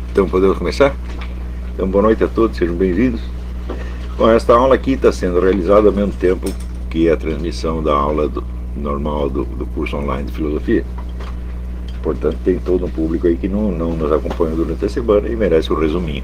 Então podemos começar? Então boa noite a todos, sejam bem-vindos. Bom, esta aula aqui está sendo realizada ao mesmo tempo que a transmissão da aula normal do curso online de filosofia. Portanto, tem todo um público aí que não nos acompanha durante a semana e merece um resuminho.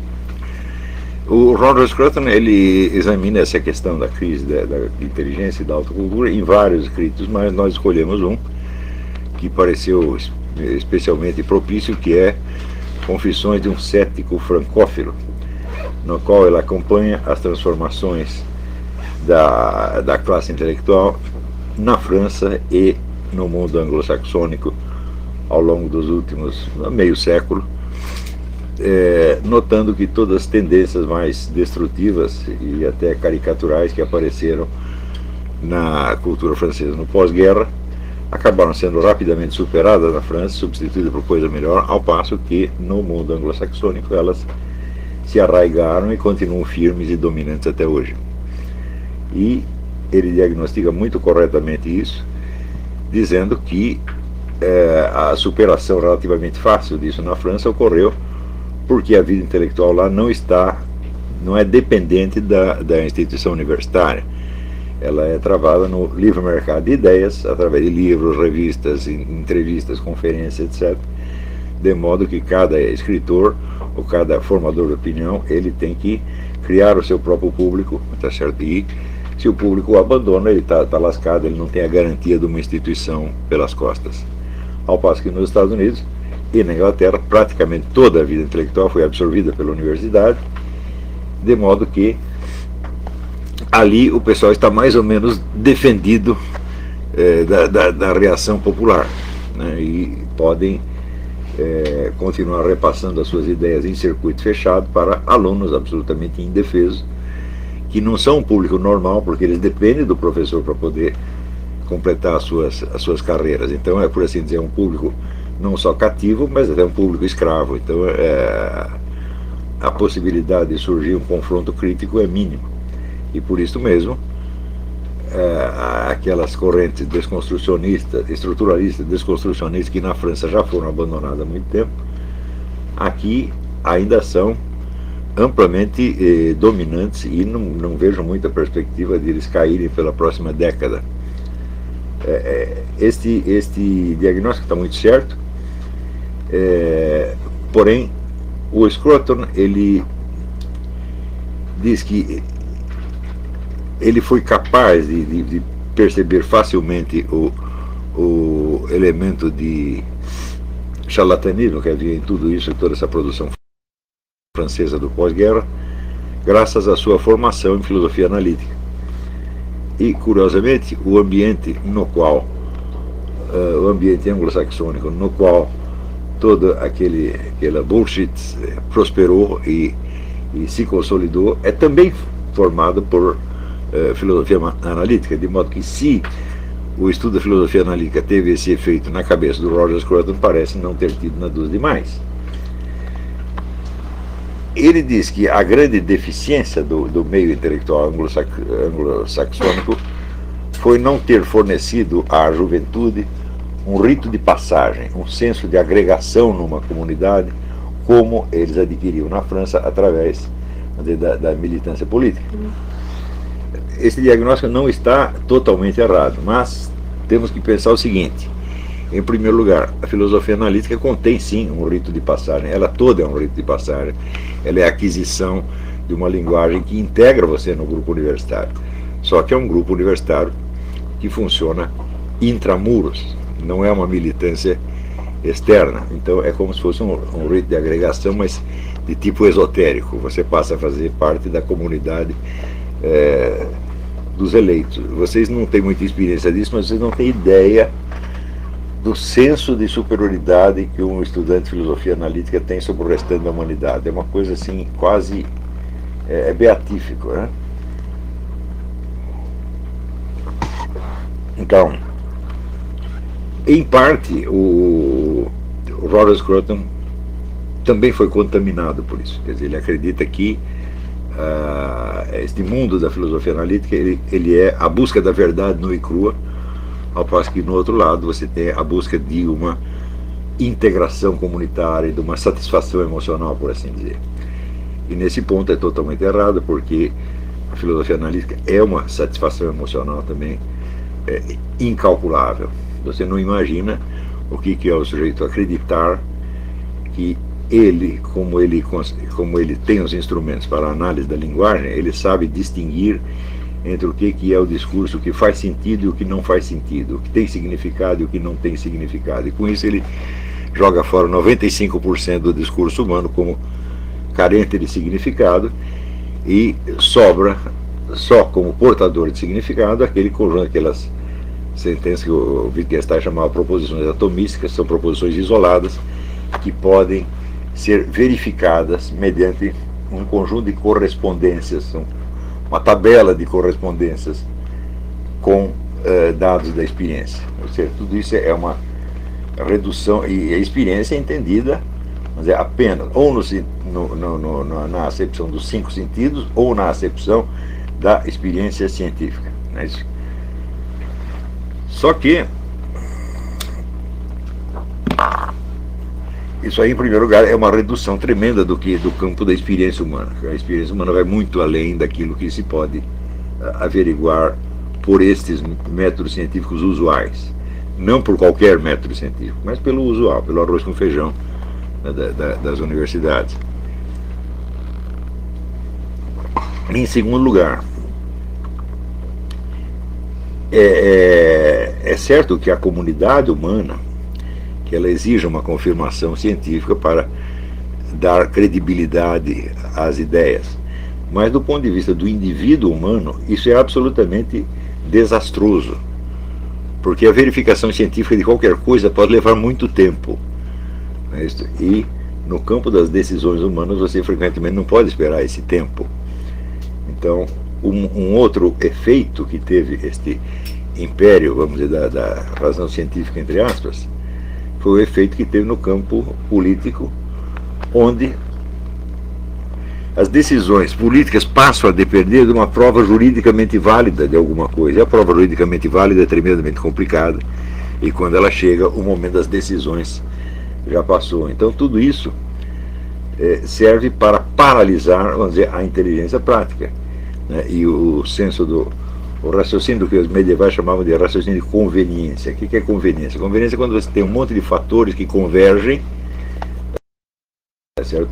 O Roger Scruton, ele examina essa questão da crise da inteligência e da autocultura em vários escritos, mas nós escolhemos um que pareceu especialmente propício, que é Confissões de um Cético Francófilo, no qual ele acompanha as transformações da classe intelectual na França e no mundo anglo-saxônico ao longo dos últimos meio século, notando que todas as tendências mais destrutivas e até caricaturais que apareceram na cultura francesa no pós-guerra acabaram sendo rapidamente superadas na França, substituídas por coisa melhor, ao passo que no mundo anglo-saxônico elas se arraigaram e continuam firmes e dominantes até hoje. E ele diagnostica muito corretamente isso, dizendo que a superação relativamente fácil disso na França ocorreu porque a vida intelectual lá não é dependente da instituição universitária. Ela é travada no livre mercado de ideias, através de livros, revistas, entrevistas, conferências, etc. De modo que cada escritor ou cada formador de opinião, ele tem que criar o seu próprio público, tá certo? E se o público o abandona, ele tá lascado, ele não tem a garantia de uma instituição pelas costas. Ao passo que nos Estados Unidos e na Inglaterra, praticamente toda a vida intelectual foi absorvida pela universidade, de modo que ali o pessoal está mais ou menos defendido da reação popular, né? E podem continuar repassando as suas ideias em circuito fechado para alunos absolutamente indefesos, que não são um público normal, porque eles dependem do professor para poder completar as suas carreiras. Então é, por assim dizer, um público não só cativo, mas até um público escravo. Então a possibilidade de surgir um confronto crítico é mínima. E por isso mesmo, aquelas correntes desconstrucionistas, estruturalistas, desconstrucionistas, que na França já foram abandonadas há muito tempo, aqui ainda são amplamente dominantes e não vejo muita perspectiva de eles caírem pela próxima década. Este diagnóstico está muito certo, porém o Scruton, ele diz que ele foi capaz de perceber facilmente o elemento de charlatanismo que havia em tudo isso, em toda essa produção francesa do pós-guerra, graças à sua formação em filosofia analítica. E, curiosamente, o ambiente anglo-saxônico, no qual todo aquela bullshit prosperou e se consolidou, é também formado por filosofia analítica, de modo que, se o estudo da filosofia analítica teve esse efeito na cabeça do Roger Scruton, parece não ter tido na dos demais. Ele diz que a grande deficiência do meio intelectual anglo-saxônico foi não ter fornecido à juventude um rito de passagem, um senso de agregação numa comunidade, como eles adquiriam na França através da militância política. Esse diagnóstico não está totalmente errado, mas temos que pensar o seguinte: em primeiro lugar, a filosofia analítica contém sim um rito de passagem, ela toda é um rito de passagem, ela é a aquisição de uma linguagem que integra você no grupo universitário, só que é um grupo universitário que funciona intramuros, não é uma militância externa, então é como se fosse um rito de agregação, mas de tipo esotérico, você passa a fazer parte da comunidade dos eleitos. Vocês não têm muita experiência disso, mas vocês não têm ideia do senso de superioridade que um estudante de filosofia analítica tem sobre o restante da humanidade. É uma coisa assim, quase beatífico, né? Então, em parte, o Roger Scruton também foi contaminado por isso. Quer dizer, ele acredita que este mundo da filosofia analítica, ele é a busca da verdade nua e crua, ao passo que no outro lado você tem a busca de uma integração comunitária, de uma satisfação emocional, por assim dizer. E nesse ponto é totalmente errado, porque a filosofia analítica é uma satisfação emocional também incalculável. Você não imagina o que é o sujeito acreditar que ele, como ele tem os instrumentos para a análise da linguagem, ele sabe distinguir entre o que é o discurso que faz sentido e o que não faz sentido, o que tem significado e o que não tem significado. E com isso ele joga fora 95% do discurso humano como carente de significado e sobra só como portador de significado aquele conjunto, aquelas sentenças que o Wittgenstein chamava proposições atomísticas, são proposições isoladas que podem ser verificadas mediante um conjunto de correspondências, uma tabela de correspondências com dados da experiência. Ou seja, tudo isso é uma redução, e a experiência é entendida, mas é apenas ou na acepção dos 5 sentidos ou na acepção da experiência científica. Não é isso? Só que isso aí, em primeiro lugar, é uma redução tremenda do campo da experiência humana. A experiência humana vai muito além daquilo que se pode averiguar por estes métodos científicos usuais. Não por qualquer método científico, mas pelo usual, pelo arroz com feijão das universidades. Em segundo lugar, é certo que a comunidade humana, que ela exige uma confirmação científica para dar credibilidade às ideias. Mas do ponto de vista do indivíduo humano, isso é absolutamente desastroso, porque a verificação científica de qualquer coisa pode levar muito tempo. E no campo das decisões humanas você frequentemente não pode esperar esse tempo. Então, um outro efeito que teve este império, vamos dizer, da razão científica, entre aspas, foi o efeito que teve no campo político, onde as decisões políticas passam a depender de uma prova juridicamente válida de alguma coisa. E a prova juridicamente válida é tremendamente complicada, e quando ela chega, o momento das decisões já passou. Então tudo isso serve para paralisar, vamos dizer, a inteligência prática, né? E o raciocínio que os medievais chamavam de raciocínio de conveniência. O que é conveniência? Conveniência é quando você tem um monte de fatores que convergem, certo?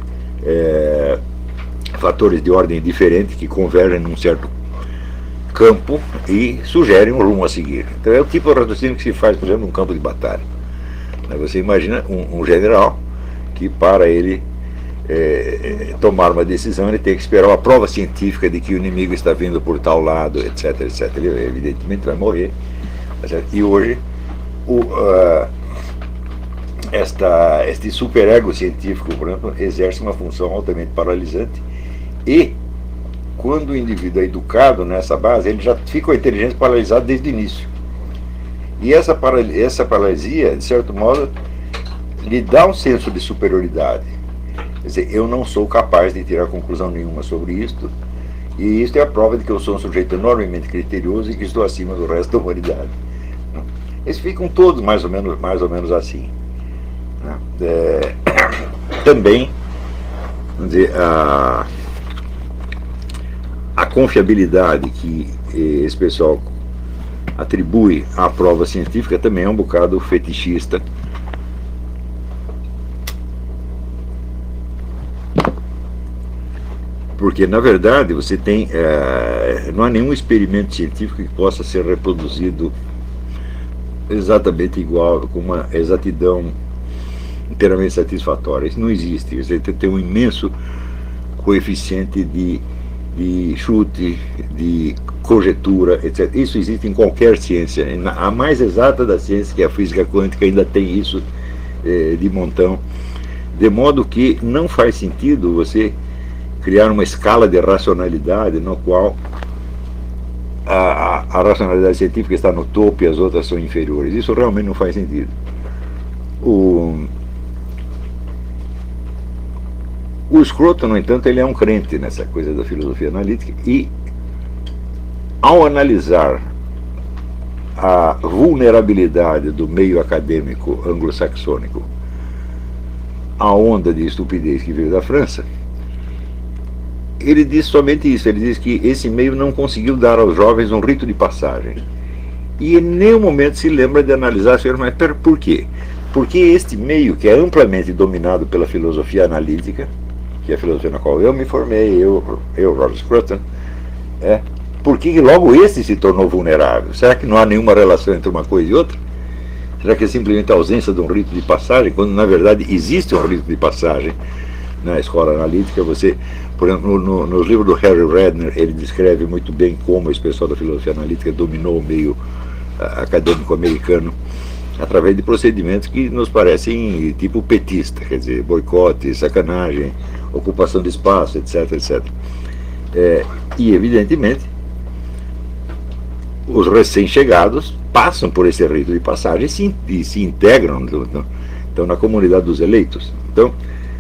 Fatores de ordem diferente que convergem num certo campo e sugerem um rumo a seguir. Então é o tipo de raciocínio que se faz, por exemplo, num campo de batalha. Você imagina um general que, para ele tomar uma decisão, ele tem que esperar uma prova científica de que o inimigo está vindo por tal lado, etc, etc. Ele evidentemente vai morrer. E hoje este superego científico, por exemplo, exerce uma função altamente paralisante, e quando o indivíduo é educado nessa base, ele já fica com a inteligência paralisada desde o início. E essa paralisia, de certo modo, lhe dá um senso de superioridade. Quer dizer, eu não sou capaz de tirar conclusão nenhuma sobre isto, e isto é a prova de que eu sou um sujeito enormemente criterioso e que estou acima do resto da humanidade. Eles ficam todos mais ou menos assim. Também, vamos dizer, a confiabilidade que esse pessoal atribui à prova científica também é um bocado fetichista. Porque, na verdade, você tem não há nenhum experimento científico que possa ser reproduzido exatamente igual, com uma exatidão inteiramente satisfatória. Isso não existe. Você tem um imenso coeficiente de chute, de conjetura, etc. Isso existe em qualquer ciência. A mais exata da ciência, que é a física quântica, ainda tem isso de montão. De modo que não faz sentido você criar uma escala de racionalidade no qual a racionalidade científica está no topo e as outras são inferiores. Isso realmente não faz sentido. O Scruton, no entanto, ele é um crente nessa coisa da filosofia analítica, e ao analisar a vulnerabilidade do meio acadêmico anglo-saxônico a onda de estupidez que veio da França, ele diz somente isso, ele diz que esse meio não conseguiu dar aos jovens um rito de passagem. E em nenhum momento se lembra de analisar, mas por quê? Porque este meio, que é amplamente dominado pela filosofia analítica, que é a filosofia na qual eu me formei, Roger Scruton, por que logo esse se tornou vulnerável? Será que não há nenhuma relação entre uma coisa e outra? Será que é simplesmente a ausência de um rito de passagem, quando na verdade existe um rito de passagem na escola analítica? Você, por exemplo, nos livros do Harry Redner, ele descreve muito bem como esse pessoal da filosofia analítica dominou o meio acadêmico americano através de procedimentos que nos parecem tipo petista, quer dizer, boicote, sacanagem, ocupação de espaço, etc, etc. E evidentemente os recém-chegados passam por esse rito de passagem e se integram então, na comunidade dos eleitos. Então,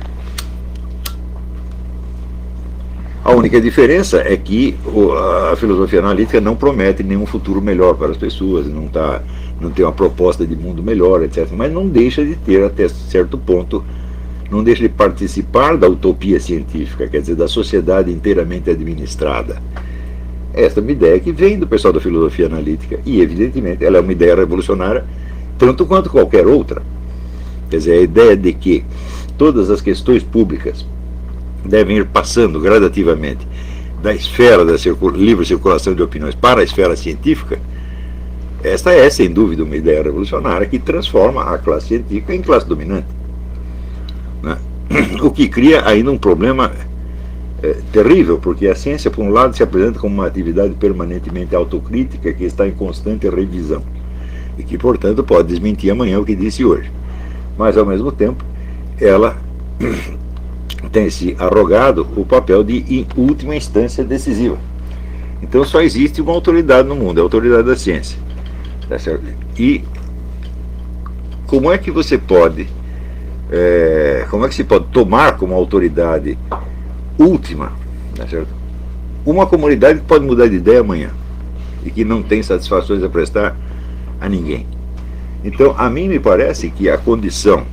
a única diferença é que a filosofia analítica não promete nenhum futuro melhor para as pessoas, não tem uma proposta de mundo melhor, etc. Mas não deixa de ter, até certo ponto, não deixa de participar da utopia científica, quer dizer, da sociedade inteiramente administrada. Esta é uma ideia que vem do pessoal da filosofia analítica e, evidentemente, ela é uma ideia revolucionária tanto quanto qualquer outra. Quer dizer, a ideia de que todas as questões públicas devem ir passando gradativamente da esfera da livre circulação de opiniões para a esfera científica, esta é, sem dúvida, uma ideia revolucionária que transforma a classe científica em classe dominante, né? O que cria ainda um problema terrível, porque a ciência, por um lado, se apresenta como uma atividade permanentemente autocrítica que está em constante revisão e que, portanto, pode desmentir amanhã o que disse hoje. Mas, ao mesmo tempo, ela tem se arrogado o papel de última instância decisiva. Então só existe uma autoridade no mundo, a autoridade da ciência. Tá certo? E como é que você pode, como é que se pode tomar como autoridade última, tá certo? Uma comunidade que pode mudar de ideia amanhã e que não tem satisfações a prestar a ninguém? Então, a mim me parece que a condição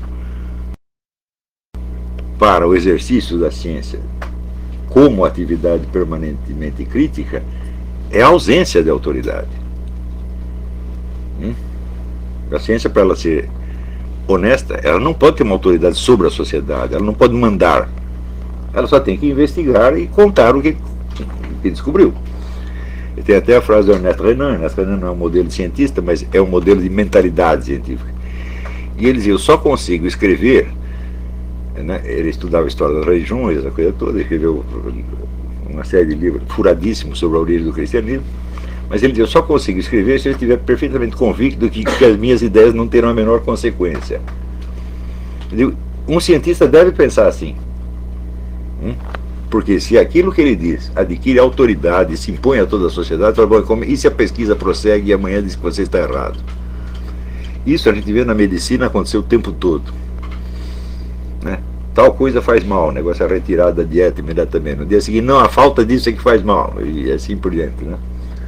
para o exercício da ciência como atividade permanentemente crítica é a ausência de autoridade. A ciência, para ela ser honesta, ela não pode ter uma autoridade sobre a sociedade, ela não pode mandar, ela só tem que investigar e contar o que descobriu. E tem até a frase do Ernest Renan. Ernest Renan não é um modelo de cientista, mas é um modelo de mentalidade científica. E ele dizia: eu só consigo escrever, né? Ele estudava história das religiões, essa coisa toda, escreveu uma série de livros furadíssimos sobre a origem do cristianismo, mas ele dizia: eu só consigo escrever se eu estiver perfeitamente convicto de que as minhas ideias não terão a menor consequência. Eu digo, um cientista deve pensar assim, porque se aquilo que ele diz adquire autoridade e se impõe a toda a sociedade, fala, bom, e se a pesquisa prossegue e amanhã diz que você está errado? Isso a gente vê na medicina acontecer o tempo todo, né? Tal coisa faz mal, o negócio é retirado da dieta imediatamente. No dia seguinte, não, a falta disso é que faz mal, e assim por diante, né?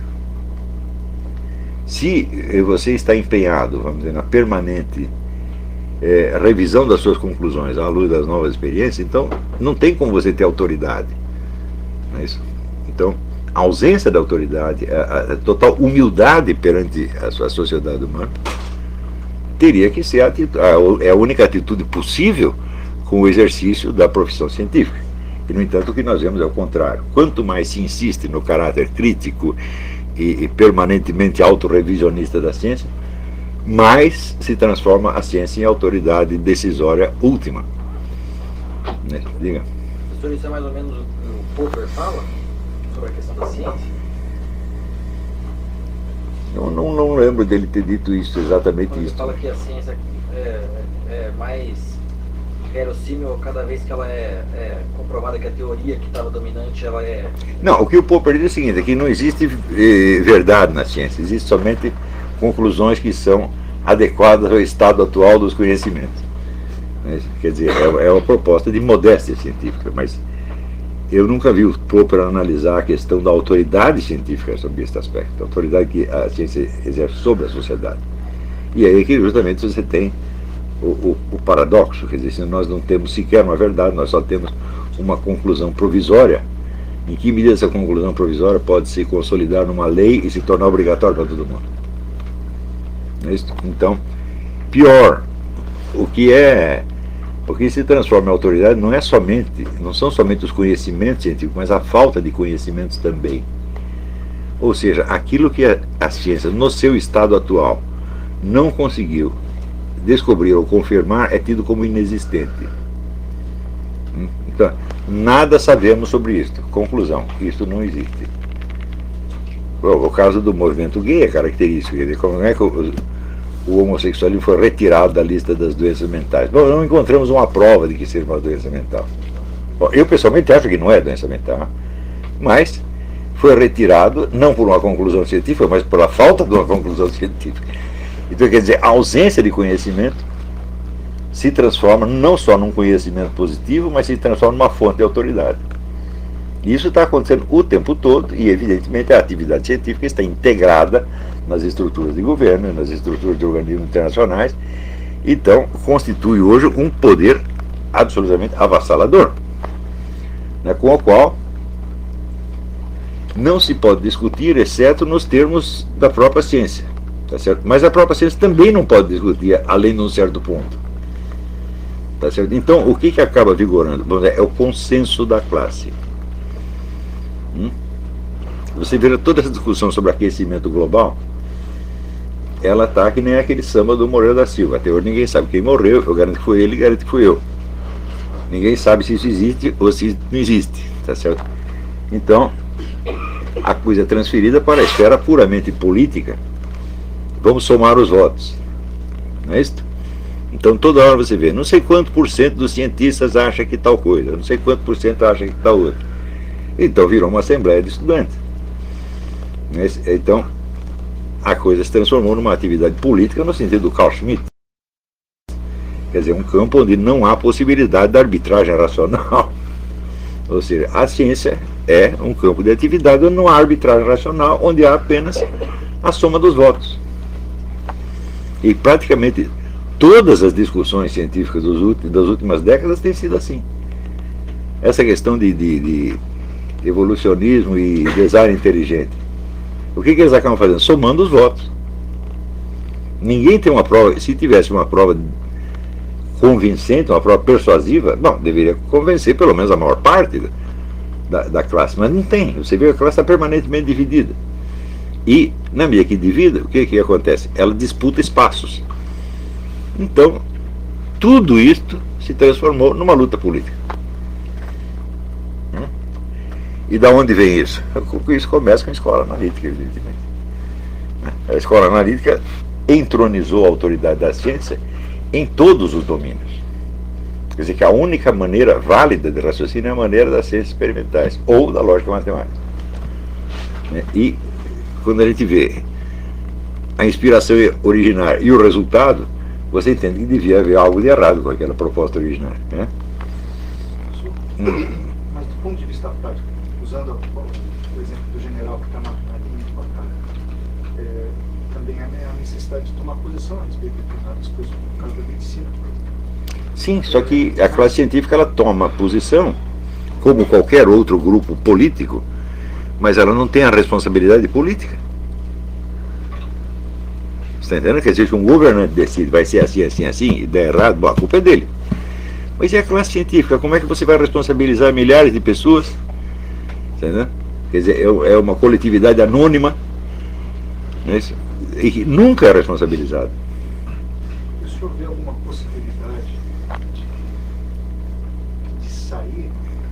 Se você está empenhado, vamos dizer, na permanente revisão das suas conclusões à luz das novas experiências, então não tem como você ter autoridade, não é isso? Então, a ausência da autoridade, a total humildade perante a sua sociedade humana, teria que ser a única atitude possível com o exercício da profissão científica. E, no entanto, o que nós vemos é o contrário. Quanto mais se insiste no caráter crítico e permanentemente autorrevisionista da ciência, mais se transforma a ciência em autoridade decisória última. Diga. Professor, isso é mais ou menos o que o Popper fala sobre a questão da ciência? Eu não lembro dele ter dito isso, exatamente Ele isso. fala que a ciência é mais verossímil cada vez que ela é comprovada, que a teoria que estava dominante, ela é... Não, o que o Popper diz é o seguinte, é que não existe verdade na ciência, existe somente conclusões que são adequadas ao estado atual dos conhecimentos. Quer dizer, é uma proposta de modéstia científica, mas eu nunca vi o Popper analisar a questão da autoridade científica sobre esse aspecto, a autoridade que a ciência exerce sobre a sociedade. E aí que justamente você tem o paradoxo, quer dizer, se nós não temos sequer uma verdade, nós só temos uma conclusão provisória. Em que medida essa conclusão provisória pode se consolidar numa lei e se tornar obrigatória para todo mundo? Então, pior, o que se transforma em autoridade não são somente os conhecimentos científicos, mas a falta de conhecimentos também. Ou seja, aquilo que a ciência, no seu estado atual, não conseguiu descobrir ou confirmar, é tido como inexistente. Então, nada sabemos sobre isto. Conclusão, isto não existe. O caso do movimento gay é característico. Quer dizer, como é que o homossexualismo foi retirado da lista das doenças mentais? Bom, não encontramos uma prova de que seja uma doença mental. Bom, eu pessoalmente acho que não é doença mental, mas foi retirado não por uma conclusão científica, mas pela falta de uma conclusão científica. Então, quer dizer, a ausência de conhecimento se transforma não só num conhecimento positivo, mas se transforma numa fonte de autoridade. Isso está acontecendo o tempo todo e, evidentemente, a atividade científica está integrada nas estruturas de governo, nas estruturas de organismos internacionais, então constitui hoje um poder absolutamente avassalador, né, com o qual não se pode discutir, exceto nos termos da própria ciência, tá certo? Mas a própria ciência também não pode discutir além de um certo ponto, tá certo? Então, o que acaba vigorando? Bom, é o consenso da classe. Você vê toda essa discussão sobre aquecimento global, ela está que nem aquele samba do Moreira da Silva. Até hoje ninguém sabe quem morreu, eu garanto que foi ele, garanto que fui eu. Ninguém sabe se isso existe ou se não existe, tá certo? Então, a coisa é transferida para a esfera puramente política. Vamos somar os votos, não é isso? Então toda hora você vê, não sei quanto por cento dos cientistas acha que tal coisa, não sei quanto por cento acha que tal outra. Então virou uma assembleia de estudantes. Então a coisa se transformou numa atividade política no sentido do Carl Schmitt. Quer dizer, um campo onde não há possibilidade da arbitragem racional. Ou seja, a ciência é um campo de atividade onde não há arbitragem racional, onde há apenas a soma dos votos. E praticamente todas as discussões científicas das últimas décadas têm sido assim. Essa questão de evolucionismo e design inteligente. O que eles acabam fazendo? Somando os votos. Ninguém tem uma prova. Se tivesse uma prova convincente, uma prova persuasiva, bom, deveria convencer pelo menos a maior parte da classe, mas não tem. Você vê que a classe está permanentemente dividida. E, na medida que divida, o que acontece? Ela disputa espaços. Então, tudo isto se transformou numa luta política. E da onde vem isso? Isso começa com a escola analítica, evidentemente. A escola analítica entronizou a autoridade da ciência em todos os domínios. Quer dizer que a única maneira válida de raciocínio é a maneira das ciências experimentais ou da lógica matemática. E quando a gente vê a inspiração originária e o resultado, você entende que devia haver algo de errado com aquela proposta originária, né? Mas do ponto de vista prático, usando o exemplo do general que está na linha de batalha, também há a necessidade de tomar posição a respeito de determinadas coisas, no caso da medicina. Sim, só que a classe científica ela toma posição, como qualquer outro grupo político, mas ela não tem a responsabilidade política. Você está entendendo? Quer dizer, que um governante decide, vai ser assim, assim, assim, e der errado, bom, a culpa é dele. Mas e a classe científica? Como é que você vai responsabilizar milhares de pessoas? Você está entendendo? Quer dizer, é uma coletividade anônima, né, e que nunca é responsabilizada. E o senhor vê alguma possibilidade de sair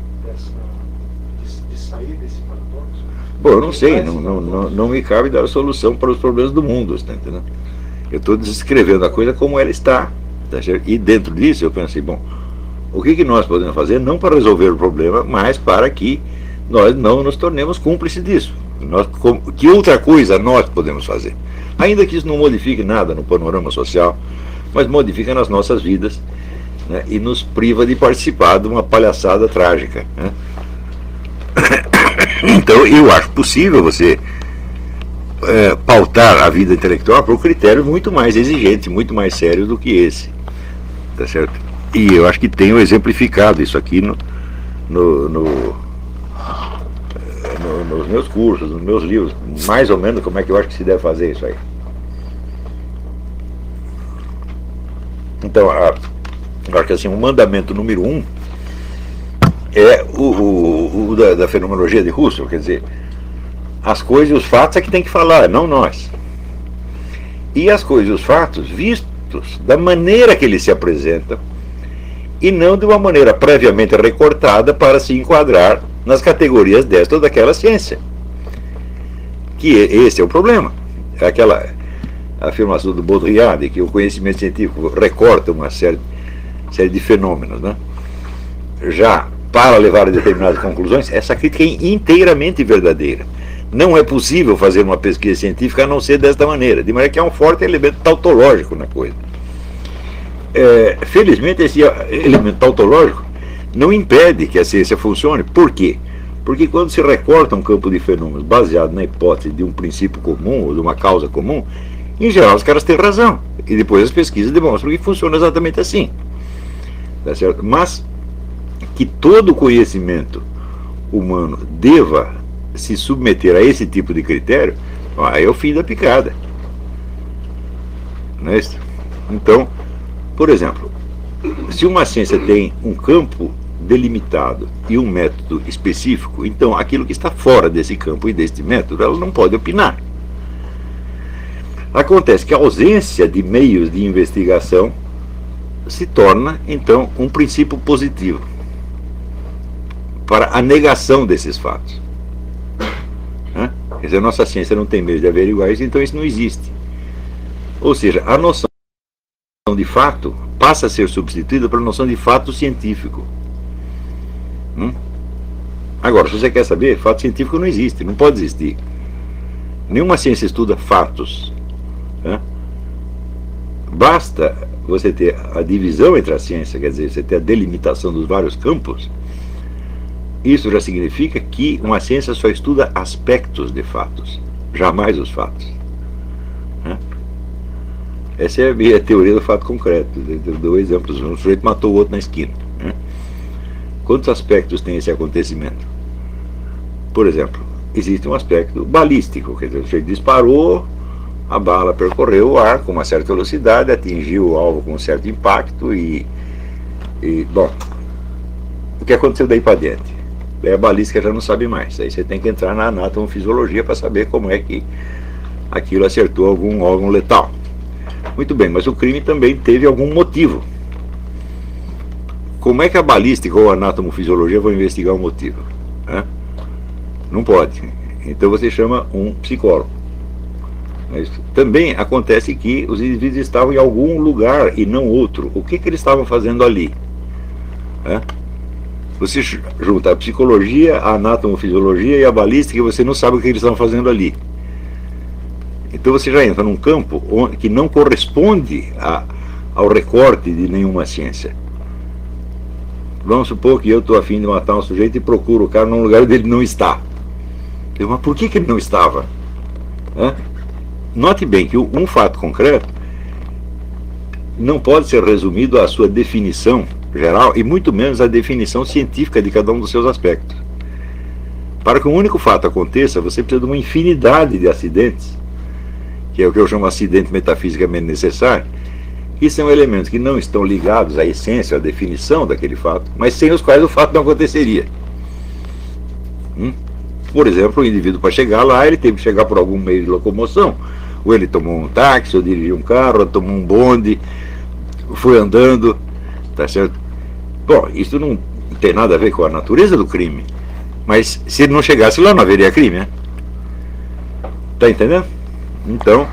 desse paradoxo? Bom, eu não sei, não me cabe dar a solução para os problemas do mundo, está entendendo? Eu estou descrevendo a coisa como ela está, tá certo? E dentro disso eu pensei, bom, o que nós podemos fazer, não para resolver o problema, mas para que nós não nos tornemos cúmplices disso. Que outra coisa nós podemos fazer? Ainda que isso não modifique nada no panorama social, mas modifica nas nossas vidas, né, e nos priva de participar de uma palhaçada trágica, né? Então eu acho possível você pautar a vida intelectual por um critério muito mais exigente, muito mais sério do que esse, tá certo? E eu acho que tenho exemplificado isso aqui nos meus cursos, nos meus livros, mais ou menos como é que eu acho que se deve fazer isso aí. Então, eu acho que assim, o mandamento número 1 é o da fenomenologia de Husserl, quer dizer, as coisas e os fatos é que tem que falar, não nós. E as coisas e os fatos vistos da maneira que eles se apresentam e não de uma maneira previamente recortada para se enquadrar nas categorias desta ou daquela ciência. Que esse é o problema. É aquela afirmação do Baudrillard, que o conhecimento científico recorta uma série de fenômenos, né? Já para levar a determinadas conclusões, essa crítica é inteiramente verdadeira. Não é possível fazer uma pesquisa científica a não ser desta maneira, de maneira que há um forte elemento tautológico na coisa. Felizmente, esse elemento tautológico não impede que a ciência funcione. Por quê? Porque quando se recorta um campo de fenômenos baseado na hipótese de um princípio comum ou de uma causa comum, em geral os caras têm razão. E depois as pesquisas demonstram que funciona exatamente assim. Tá certo? Mas que todo conhecimento humano deva se submeter a esse tipo de critério, aí é o fim da picada. Não é isso? Então, por exemplo, se uma ciência tem um campo delimitado e um método específico, então aquilo que está fora desse campo e deste método, ela não pode opinar. Acontece que a ausência de meios de investigação se torna, então, um princípio positivo para a negação desses fatos. Quer dizer, a nossa ciência não tem meios de averiguar isso, então isso não existe. Ou seja, a noção de fato passa a ser substituída pela noção de fato científico. Agora, se você quer saber, fato científico não existe, não pode existir. Nenhuma ciência estuda fatos. Basta você ter a divisão entre a ciência, quer dizer, você ter a delimitação dos vários campos. Isso já significa que uma ciência só estuda aspectos de fatos, jamais os fatos. Essa é a minha teoria do fato concreto. Eu dou exemplos. Um sujeito matou o outro na esquina. Quantos aspectos tem esse acontecimento? Por exemplo, existe um aspecto balístico, quer dizer, o sujeito disparou, a bala percorreu o ar com uma certa velocidade, atingiu o alvo com um certo impacto e bom, o que aconteceu daí para diante? Daí a balística já não sabe mais. Aí você tem que entrar na anatomofisiologia para saber como é que aquilo acertou algum órgão letal. Muito bem, mas o crime também teve algum motivo. Como é que a balística ou a anatomofisiologia vão investigar o motivo? Não pode. Então você chama um psicólogo. Mas também acontece que os indivíduos estavam em algum lugar e não outro. O que eles estavam fazendo ali? Você junta a psicologia, a anatomofisiologia e a balística e você não sabe o que eles estavam fazendo ali. Então você já entra num campo que não corresponde ao recorte de nenhuma ciência. Vamos supor que eu estou a fim de matar um sujeito e procuro o cara num lugar onde ele não está. Mas por que ele não estava? Note bem que um fato concreto não pode ser resumido à sua definição geral e muito menos à definição científica de cada um dos seus aspectos. Para que um único fato aconteça, você precisa de uma infinidade de acidentes, que é o que eu chamo de acidente metafisicamente necessário, que são elementos que não estão ligados à essência, à definição daquele fato, mas sem os quais o fato não aconteceria. Por exemplo, o indivíduo, para chegar lá, ele teve que chegar por algum meio de locomoção, ou ele tomou um táxi, ou dirigiu um carro, ou tomou um bonde, foi andando, tá certo? Bom, isso não tem nada a ver com a natureza do crime, mas se ele não chegasse lá, não haveria crime, Tá entendendo? Então,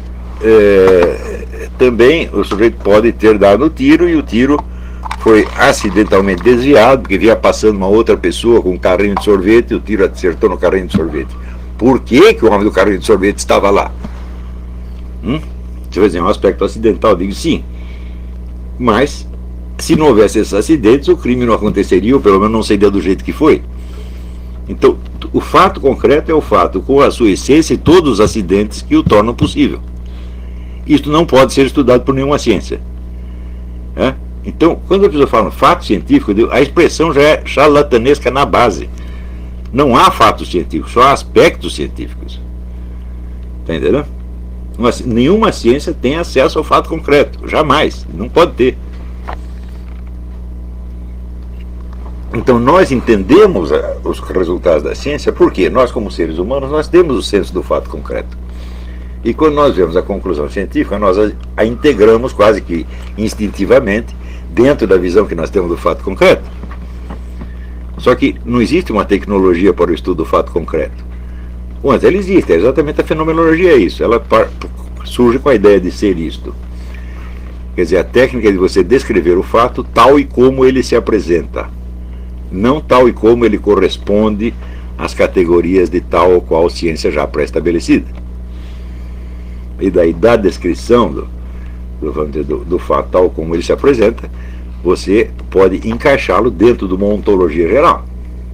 também o sujeito pode ter dado o tiro e o tiro foi acidentalmente desviado, porque vinha passando uma outra pessoa com um carrinho de sorvete e o tiro acertou no carrinho de sorvete. Por que o homem do carrinho de sorvete estava lá? Você vai dizer, um aspecto acidental, eu digo sim. Mas, se não houvesse esses acidentes, o crime não aconteceria, ou pelo menos não seria do jeito que foi. Então, o fato concreto é o fato com a sua essência e todos os acidentes que o tornam possível. Isto não pode ser estudado por nenhuma ciência. Então, quando a pessoa fala fato científico, a expressão já é charlatanesca na base. Não há fatos científicos, só há aspectos científicos. Está entendendo? Nenhuma ciência tem acesso ao fato concreto, jamais, não pode ter. Então nós entendemos os resultados da ciência porque nós, como seres humanos, nós temos o senso do fato concreto. E quando nós vemos a conclusão científica, nós a integramos quase que instintivamente dentro da visão que nós temos do fato concreto. Só que não existe uma tecnologia para o estudo do fato concreto. Mas ela existe, é exatamente a fenomenologia é isso. Ela surge com a ideia de ser isto. Quer dizer, a técnica de você descrever o fato tal e como ele se apresenta, não tal e como ele corresponde às categorias de tal ou qual ciência já pré-estabelecida. E daí, da descrição do fato tal como ele se apresenta, você pode encaixá-lo dentro de uma ontologia geral.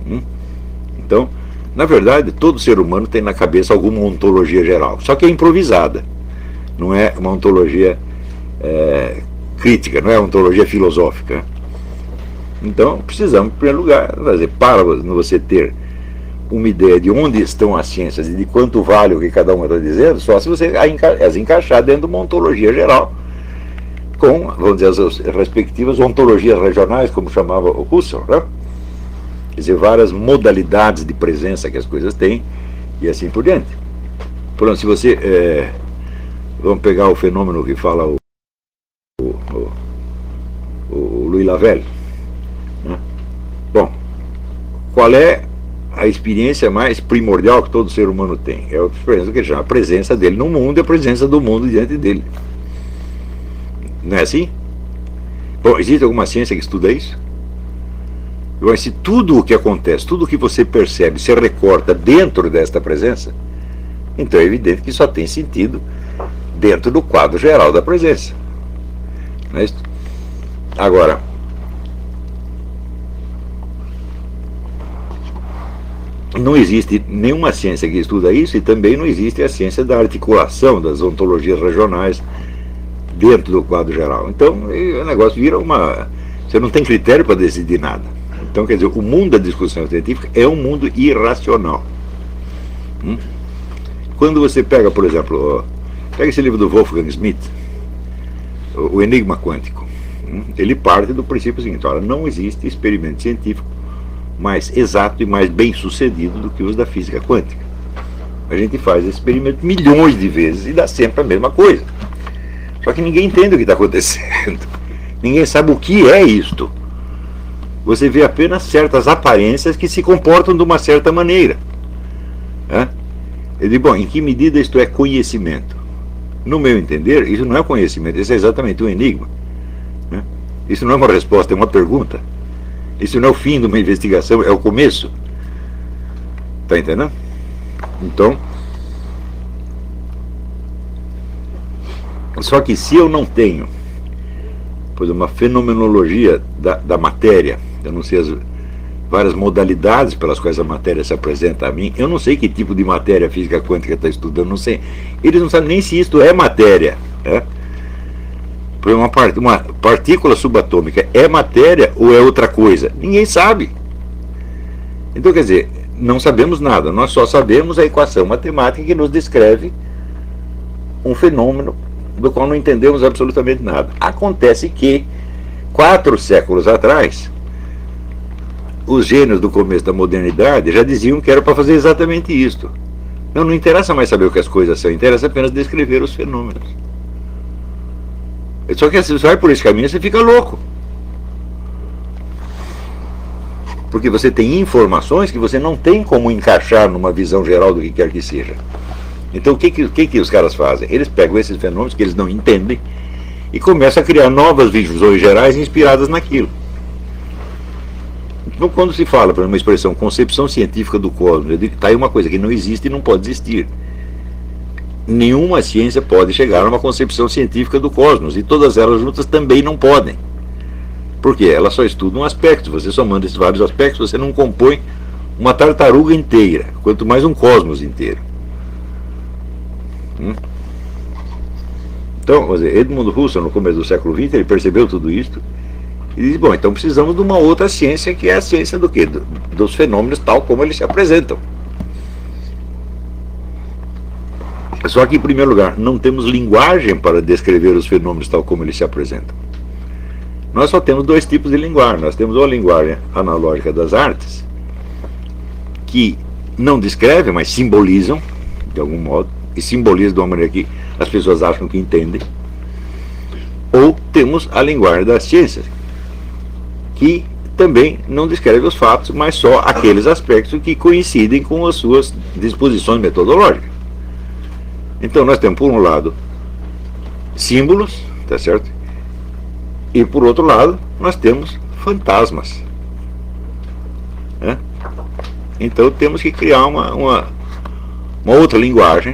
Então, na verdade, todo ser humano tem na cabeça alguma ontologia geral, só que é improvisada. Não é uma ontologia crítica, não é uma ontologia filosófica. Então, precisamos, em primeiro lugar, para você ter uma ideia de onde estão as ciências e de quanto vale o que cada uma está dizendo, só se você as encaixar dentro de uma ontologia geral, com, vamos dizer, as respectivas ontologias regionais, como chamava o Husserl, né? Quer dizer, várias modalidades de presença que as coisas têm, e assim por diante. Portanto, se você... vamos pegar o fenômeno que fala o Louis Lavelle. Né? Bom, qual é a experiência mais primordial que todo ser humano tem? É a experiência que ele chama a presença dele no mundo e a presença do mundo diante dele. Não é assim? Bom, existe alguma ciência que estuda isso? Mas se tudo o que acontece, tudo o que você percebe, se recorta dentro desta presença, então é evidente que só tem sentido dentro do quadro geral da presença. Não é isso? Agora, não existe nenhuma ciência que estuda isso e também não existe a ciência da articulação das ontologias regionais dentro do quadro geral. Então, o negócio vira uma... Você não tem critério para decidir nada. Então, quer dizer, o mundo da discussão científica é um mundo irracional. Quando você pega, por exemplo, pega esse livro do Wolfgang Schmidt, O Enigma Quântico, ele parte do princípio seguinte: olha, não existe experimento científico mais exato e mais bem sucedido do que os da física quântica. A gente faz esse experimento milhões de vezes e dá sempre a mesma coisa. Só que ninguém entende o que está acontecendo. Ninguém sabe o que é isto. Você vê apenas certas aparências que se comportam de uma certa maneira. Eu digo, bom, em que medida isto é conhecimento? No meu entender, isso não é conhecimento, isso é exatamente um enigma. Isso não é uma resposta, é uma pergunta. Isso não é o fim de uma investigação, é o começo. Está entendendo? Então, só que se eu não tenho, pois, uma fenomenologia da matéria, eu não sei as várias modalidades pelas quais a matéria se apresenta a mim, eu não sei que tipo de matéria a física quântica está estudando, não sei. Eles não sabem nem se isto é matéria. Uma partícula subatômica é matéria ou é outra coisa? Ninguém sabe. Então, quer dizer, não sabemos nada, nós só sabemos a equação matemática que nos descreve um fenômeno do qual não entendemos absolutamente nada. Acontece que, 4 séculos atrás, os gênios do começo da modernidade já diziam que era para fazer exatamente isto. Não interessa mais saber o que as coisas são, interessa apenas descrever os fenômenos. Só que se você vai por esse caminho, você fica louco. Porque você tem informações que você não tem como encaixar numa visão geral do que quer que seja. Então o que os caras fazem? Eles pegam esses fenômenos que eles não entendem e começam a criar novas visões gerais inspiradas naquilo. Então, quando se fala, por uma expressão, concepção científica do cosmos, eu digo que está aí uma coisa que não existe e não pode existir. Nenhuma ciência pode chegar a uma concepção científica do cosmos, e todas elas juntas também não podem. Por quê? Elas só estudam aspectos, você somando esses vários aspectos, você não compõe uma tartaruga inteira, quanto mais um cosmos inteiro. Então, Edmund Husserl, no começo do século XX, ele percebeu tudo isto E diz, bom, então precisamos de uma outra ciência, que é a ciência do quê? Dos fenômenos tal como eles se apresentam. Só que, em primeiro lugar, não temos linguagem para descrever os fenômenos tal como eles se apresentam. Nós só temos dois tipos de linguagem. Nós temos uma linguagem analógica das artes, que não descreve, mas simbolizam, de algum modo, e simbolizam de uma maneira que as pessoas acham que entendem. Ou temos a linguagem das ciências, que também não descreve os fatos, mas só aqueles aspectos que coincidem com as suas disposições metodológicas. Então nós temos, por um lado, símbolos, tá certo? E por outro lado, nós temos fantasmas, né? Então temos que criar uma outra linguagem.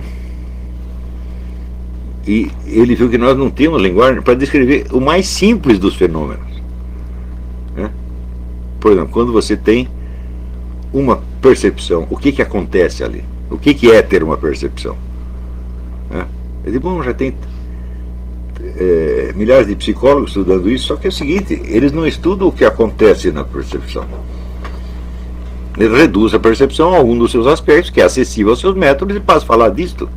E ele viu que nós não temos linguagem para descrever o mais simples dos fenômenos, né? Por exemplo, quando você tem uma percepção, o que acontece ali? O que é ter uma percepção? Ele diz, bom, já tem milhares de psicólogos estudando isso, só que é o seguinte, eles não estudam o que acontece na percepção. Ele reduz a percepção a algum dos seus aspectos, que é acessível aos seus métodos, e passa a falar disto.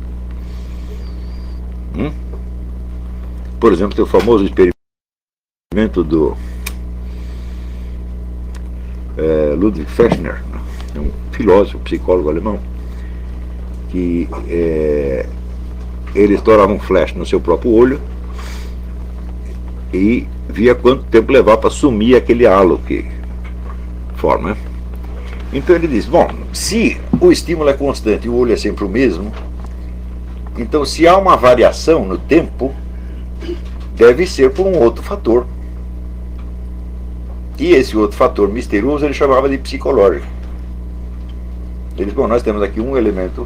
Por exemplo, tem o famoso experimento do Ludwig Fechner, um filósofo, psicólogo alemão, que ele estourava um flash no seu próprio olho e via quanto tempo levava para sumir aquele halo que forma. Então ele diz, bom, se o estímulo é constante e o olho é sempre o mesmo, então se há uma variação no tempo, deve ser por um outro fator. E esse outro fator misterioso ele chamava de psicológico. Ele diz, bom, nós temos aqui um elemento,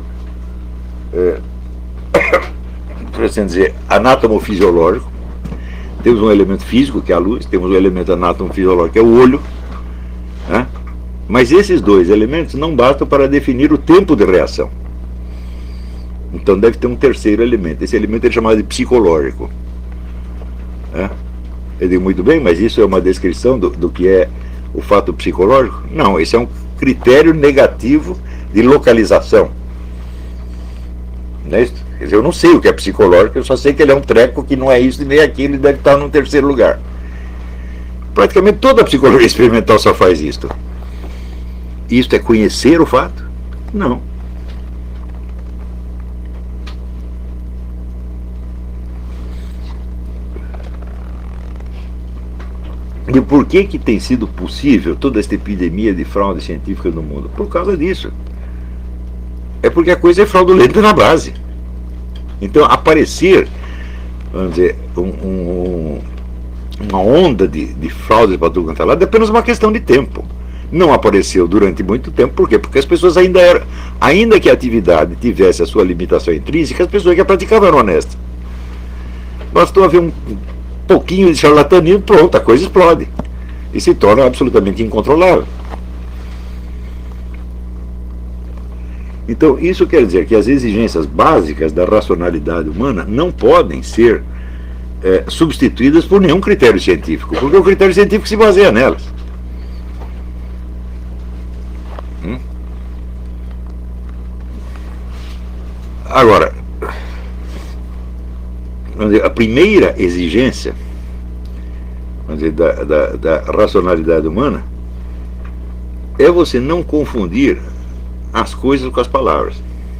por assim dizer, anatomofisiológico. Temos um elemento físico, que é a luz, temos um elemento anatomofisiológico, que é o olho, né? Mas esses dois elementos não bastam para definir o tempo de reação. Então deve ter um terceiro elemento. Esse elemento é chamado de psicológico, né? Eu digo, muito bem, mas isso é uma descrição do que é o fato psicológico? Não, esse é um critério negativo de localização. Não é isso? Quer dizer, eu não sei o que é psicológico, eu só sei que ele é um treco que não é isso e nem aquilo e deve estar no terceiro lugar. Praticamente toda a psicologia experimental só faz isto. Isto é conhecer o fato? Não. E por que tem sido possível toda esta epidemia de fraude científica no mundo? Por causa disso. É porque a coisa é fraudulenta na base. Então, aparecer, vamos dizer, uma onda de fraude para tudo quanto é lado é apenas uma questão de tempo. Não apareceu durante muito tempo, por quê? Porque as pessoas ainda que a atividade tivesse a sua limitação intrínseca, as pessoas que a praticavam eram honestas. Bastou haver um pouquinho de charlatanismo, pronto, a coisa explode e se torna absolutamente incontrolável. Então isso quer dizer que as exigências básicas da racionalidade humana não podem ser substituídas por nenhum critério científico, porque o critério científico se baseia nelas. Agora, a primeira exigência, vamos dizer, da racionalidade humana é você não confundir as coisas com as palavras.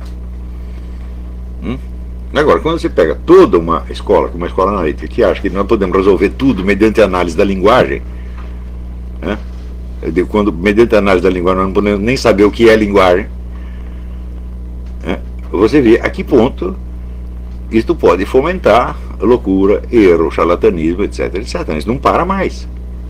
Agora, quando você pega toda uma escola, como a escola analítica, que acha que nós podemos resolver tudo mediante a análise da linguagem, né? Quando mediante a análise da linguagem nós não podemos nem saber o que é linguagem, né? Você vê a que ponto isto pode fomentar loucura, erro, charlatanismo, etc, etc. Isso não para mais.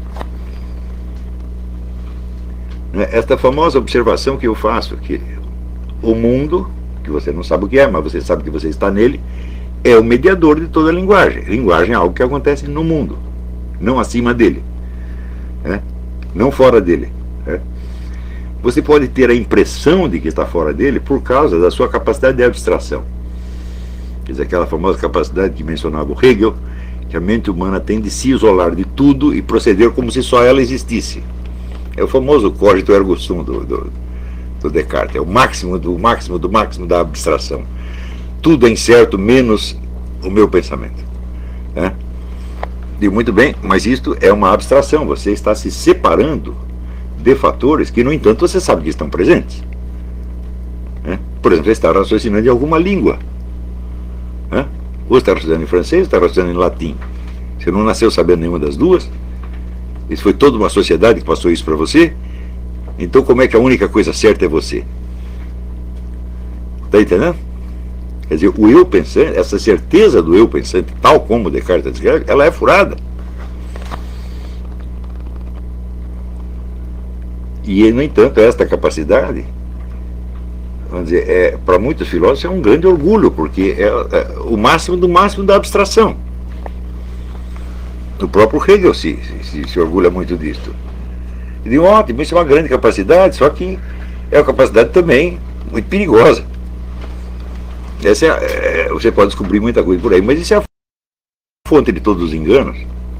Esta famosa observação que eu faço, que o mundo, que você não sabe o que é, mas você sabe que você está nele, é o mediador de toda a linguagem. Linguagem é algo que acontece no mundo, não acima dele, né? Não fora dele, né? Você pode ter a impressão de que está fora dele por causa da sua capacidade de abstração. Quer dizer, aquela famosa capacidade que mencionava o Hegel, que a mente humana tem de se isolar de tudo e proceder como se só ela existisse. É o famoso cogito ergo sum do Descartes. É o máximo do máximo do máximo da abstração. Tudo é incerto, menos o meu pensamento. Né? E muito bem, mas isto é uma abstração. Você está se separando de fatores que, no entanto, você sabe que estão presentes. Né? Por exemplo, você está raciocinando em alguma língua. Né? Ou está raciocinando em francês, ou está raciocinando em latim. Você não nasceu sabendo nenhuma das duas. Isso foi toda uma sociedade que passou isso para você. Então, como é que a única coisa certa é você? Está entendendo? Quer dizer, o eu pensante, essa certeza do eu pensante, tal como Descartes descreve, ela é furada. E, no entanto, esta capacidade, vamos dizer, para muitos filósofos é um grande orgulho, porque é o máximo do máximo da abstração. O próprio Hegel se orgulha muito disto. E diz, ótimo, isso é uma grande capacidade, só que é uma capacidade também muito perigosa. Essa você pode descobrir muita coisa por aí, mas isso é a fonte de todos os enganos.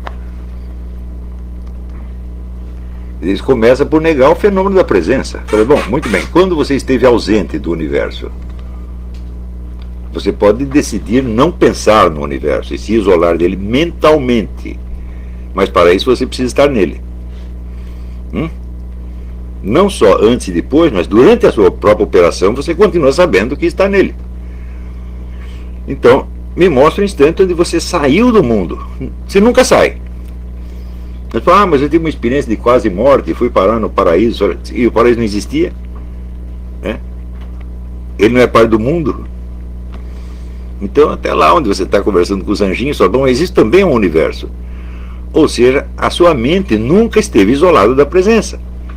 Eles começam por negar o fenômeno da presença. Falei, bom, muito bem, quando você esteve ausente do universo, você pode decidir não pensar no universo e se isolar dele mentalmente. Mas para isso você precisa estar nele. Não só antes e depois, mas durante a sua própria operação você continua sabendo que está nele. Então, me mostra um instante onde você saiu do mundo. Você nunca sai. Você fala, mas eu tive uma experiência de quase morte, fui parar no paraíso, e o paraíso não existia. Né? Ele não é parte do mundo. Então, até lá onde você está conversando com os anjinhos, só bom, existe também um universo. Ou seja, a sua mente nunca esteve isolada da presença.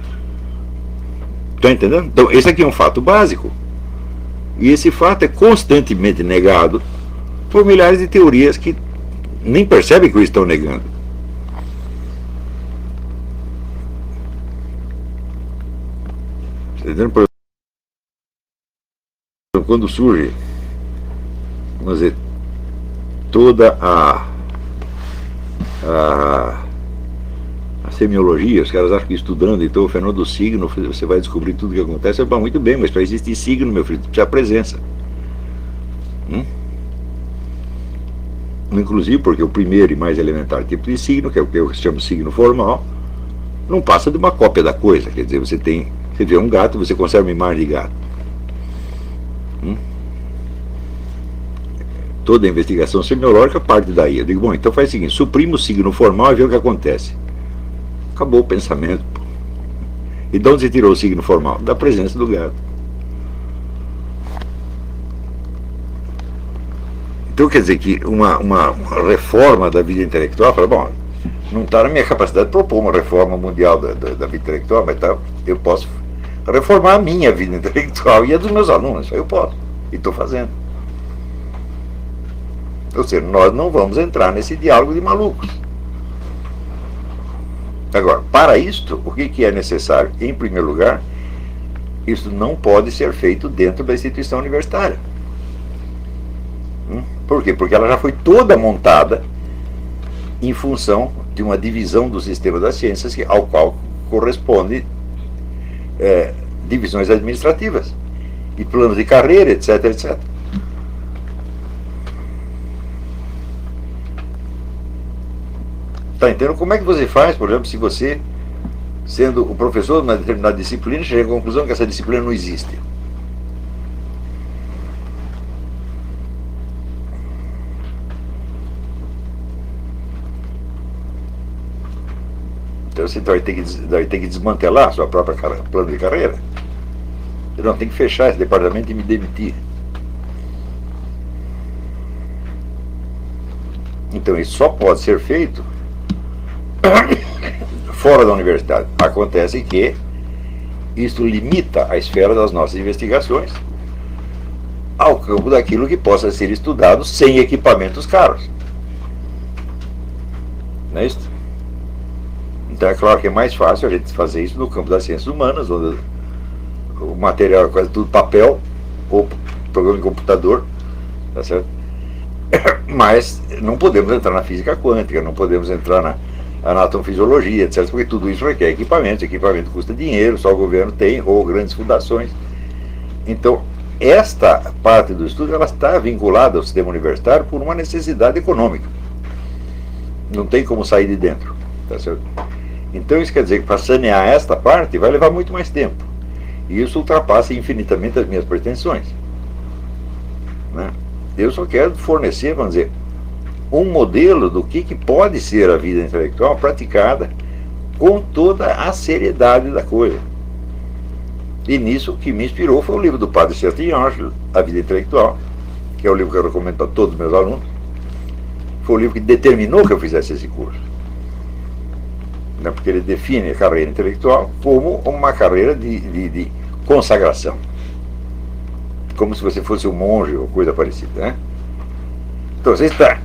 Está entendendo? Então, esse aqui é um fato básico. E esse fato é constantemente negado por milhares de teorias que nem percebem que o estão negando. Está entendendo? Por exemplo, quando surge, vamos dizer, toda a semiologia, os caras acham que estudando então o fenômeno do signo você vai descobrir tudo o que acontece. Bom, muito bem, mas para existir signo, meu filho, precisa presença. Inclusive porque o primeiro e mais elementar tipo de signo, que é o que eu chamo de signo formal, não passa de uma cópia da coisa. Quer dizer, você vê um gato, você conserva uma imagem de gato. Toda a investigação semiológica parte daí. Eu digo, bom, então faz o seguinte, suprime o signo formal e vê o que acontece. Acabou o pensamento. E de onde você tirou o signo formal? Da presença do gato. Então quer dizer que uma reforma da vida intelectual, fala, bom, não está na minha capacidade de propor uma reforma mundial da vida intelectual, mas eu posso reformar a minha vida intelectual e a dos meus alunos, eu posso, e estou fazendo. Ou seja, nós não vamos entrar nesse diálogo de malucos. Agora, para isto, o que é necessário? Em primeiro lugar, isso não pode ser feito dentro da instituição universitária. Por quê? Porque ela já foi toda montada em função de uma divisão do sistema das ciências ao qual corresponde divisões administrativas e planos de carreira, etc, etc. Tá entendendo? Como é que você faz, por exemplo, se você, sendo o professor de uma determinada disciplina, chega à conclusão que essa disciplina não existe? Então você vai ter que desmantelar a sua própria plano de carreira. Você não tem que fechar esse departamento e me demitir. Então isso só pode ser feito fora da universidade. Acontece que isto limita a esfera das nossas investigações ao campo daquilo que possa ser estudado sem equipamentos caros. Não é isso? Então é claro que é mais fácil a gente fazer isso no campo das ciências humanas, onde o material é quase tudo papel ou programa de computador, tá certo? Mas não podemos entrar na física quântica, não podemos entrar na anatomofisiologia, etc., porque tudo isso requer equipamento. Equipamento custa dinheiro, só o governo tem, ou grandes fundações. Então, esta parte do estudo ela está vinculada ao sistema universitário por uma necessidade econômica. Não tem como sair de dentro. Tá certo? Então, isso quer dizer que para sanear esta parte vai levar muito mais tempo. E isso ultrapassa infinitamente as minhas pretensões. Né? Eu só quero fornecer, vamos dizer, um modelo do que pode ser a vida intelectual praticada com toda a seriedade da coisa. E nisso o que me inspirou foi o livro do padre Sertilhange, A Vida Intelectual, que é o livro que eu recomendo para todos os meus alunos. Foi o livro que determinou que eu fizesse esse curso. Porque ele define a carreira intelectual como uma carreira de consagração. Como se você fosse um monge ou coisa parecida. Né? Então você está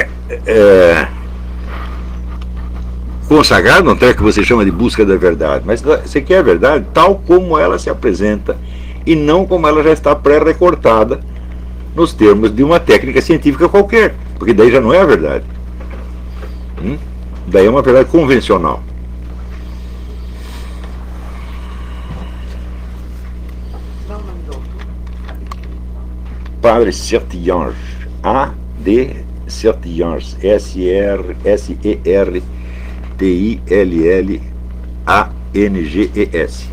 consagrado num treco que você chama de busca da verdade, mas você quer a verdade tal como ela se apresenta e não como ela já está pré-recortada nos termos de uma técnica científica qualquer, porque daí já não é a verdade. Daí é uma verdade convencional. Padre Sertilhange, A.D. Sertilhange, S-R-S-E-R-T-I-L-L-A-N-G-E-S.